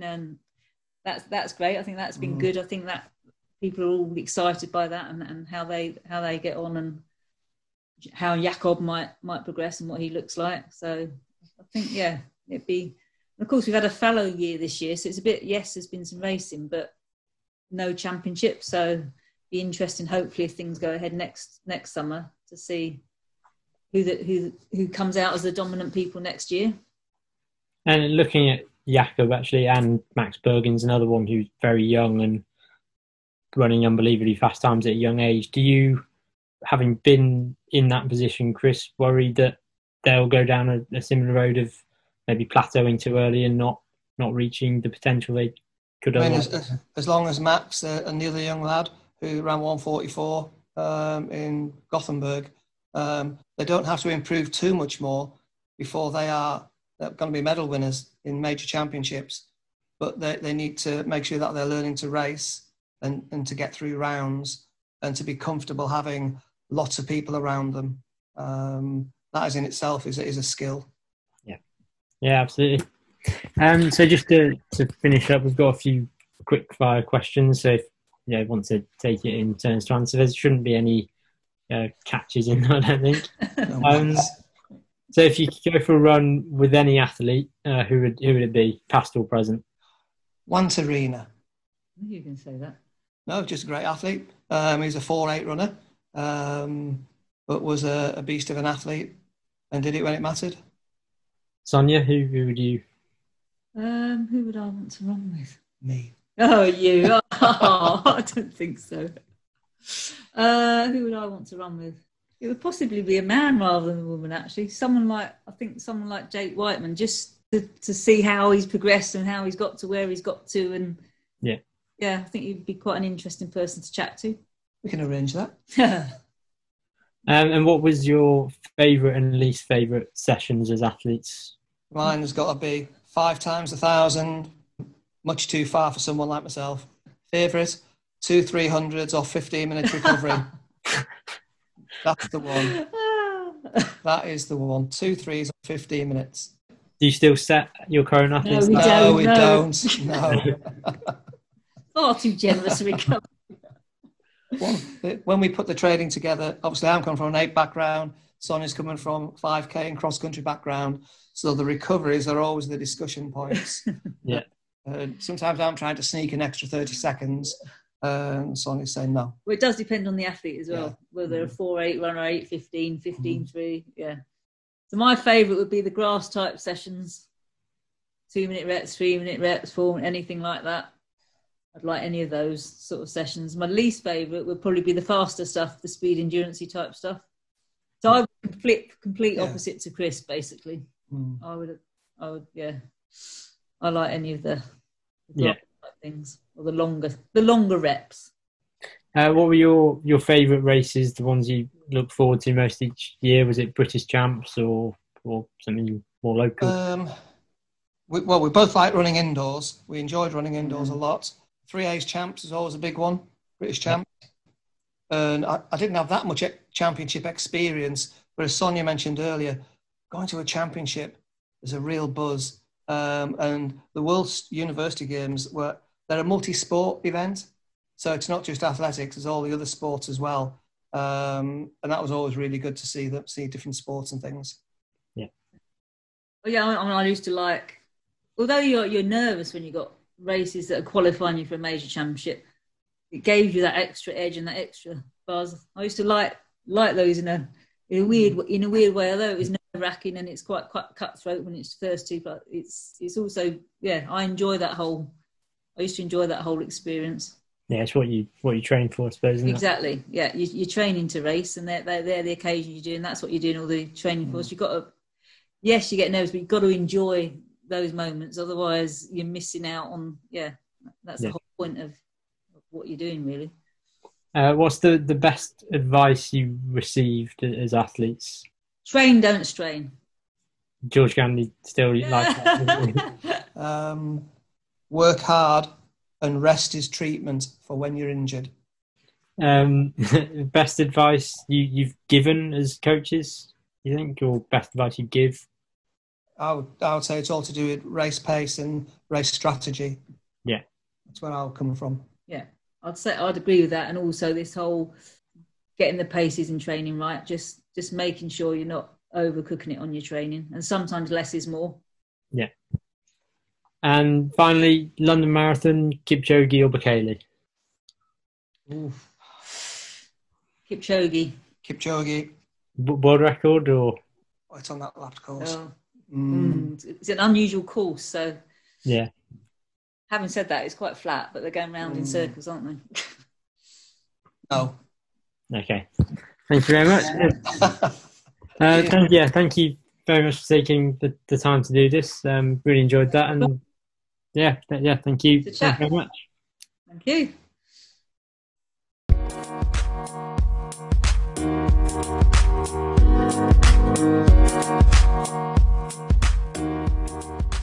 that's great. I think that's been good. I think that people are all excited by that and how they get on and how Jakob might progress and what he looks like. So I think it'd be. Of course, we've had a fallow year this year, so it's a bit. Yes, there's been some racing, but no championship. So be interesting. Hopefully, if things go ahead next summer, to see who comes out as the dominant people next year. And looking at Jakob actually, and Max Bergen's another one who's very young and running unbelievably fast times at a young age. Do you, having been in that position, Chris, worry that they'll go down a similar road of maybe plateauing too early and not reaching the potential they could have? As long as Max and the other young lad who ran 144 in Gothenburg, they don't have to improve too much more before they're going to be medal winners in major championships. But they need to make sure that they're learning to race and to get through rounds and to be comfortable having lots of people around them. That is in itself is a skill. Yeah, absolutely. So just to finish up, we've got a few quick fire questions. So if you want to take it in turns to answer, there shouldn't be any catches in there, I don't think. So if you could go for a run with any athlete, who would it be, past or present? Juan Torina. You can say that. No, just a great athlete. He's a 4.8 runner, but was a beast of an athlete and did it when it mattered. Sonia, who would you? Who would I want to run with? Me. Oh, you. Oh, I don't think so. Who would I want to run with? It would possibly be a man rather than a woman, actually. Someone like Jake Whiteman, just to see how he's progressed and how he's got to where he's got to. And yeah, I think he'd be quite an interesting person to chat to. We can arrange that. And what was your favourite and least favourite sessions as athletes? Mine has got to be 5 times 1,000, much too far for someone like myself. Favourite, 2 300s or 15 minutes recovery. That's the one. That is the one. 2 3s or 15 minutes. Do you still set your current athletes? No, we don't. No. Far too generous a recovery. When we put the training together, obviously I'm coming from an 8 background, Sonia's coming from 5K and cross-country background, so the recoveries are always the discussion points. Yeah. Sometimes I'm trying to sneak an extra 30 seconds, and Sonia's saying no. Well, it does depend on the athlete as well, whether they're a 4.8 runner, 8.15, 15.3, yeah. So my favourite would be the grass type sessions, 2-minute reps, 3-minute reps, 4, anything like that. I'd like any of those sort of sessions. My least favourite would probably be the faster stuff, the speed endurance-y type stuff. So I would flip complete opposite to Chris, basically. I would, yeah. I like any of the type things, or the longer reps. What were your favourite races, the ones you look forward to most each year? Was it British Champs or something more local? We both like running indoors. We enjoyed running indoors a lot. 3A's Champs is always a big one, British Champs. And I didn't have that much championship experience, but as Sonia mentioned earlier, going to a championship is a real buzz. And the World University Games, they're a multi-sport event. So it's not just athletics, it's all the other sports as well. and that was always really good to see different sports and things. Yeah, I used to like, although you're nervous when you got races that are qualifying you for a major championship, it gave you that extra edge and that extra buzz. I used to like those in a weird way, although it was nerve-wracking and it's quite cutthroat when it's first two. But it's also, yeah, I used to enjoy that whole experience. Yeah, it's what you train for, I suppose. Isn't Exactly. it? Yeah, you're training to race, and they're the occasion you do, and that's what you're doing all the training for. So you've got to. Yes, you get nervous, but you've got to enjoy those moments. Otherwise, you're missing out on, that's the whole point of what you're doing, really. What's the best advice you received as athletes? Train, don't strain. George Gandy still like that. Work hard and rest is treatment for when you're injured. Best advice you've given as coaches, you think, or best advice you give? I would say it's all to do with race pace and race strategy. Yeah. That's where I'll come from. Yeah, I'd agree with that. And also this whole getting the paces in training right, just making sure you're not overcooking it on your training. And sometimes less is more. Yeah. And finally, London Marathon, Kipchoge or Bekele? Kipchoge. World record or? Oh, it's on that last course. It's an unusual course, so. Yeah. Having said that, it's quite flat, but they're going round in circles, aren't they? No. Okay. Thank you very much. Thank you very much for taking the time to do this. Really enjoyed that, and thank you. Thank you very much. Thank you.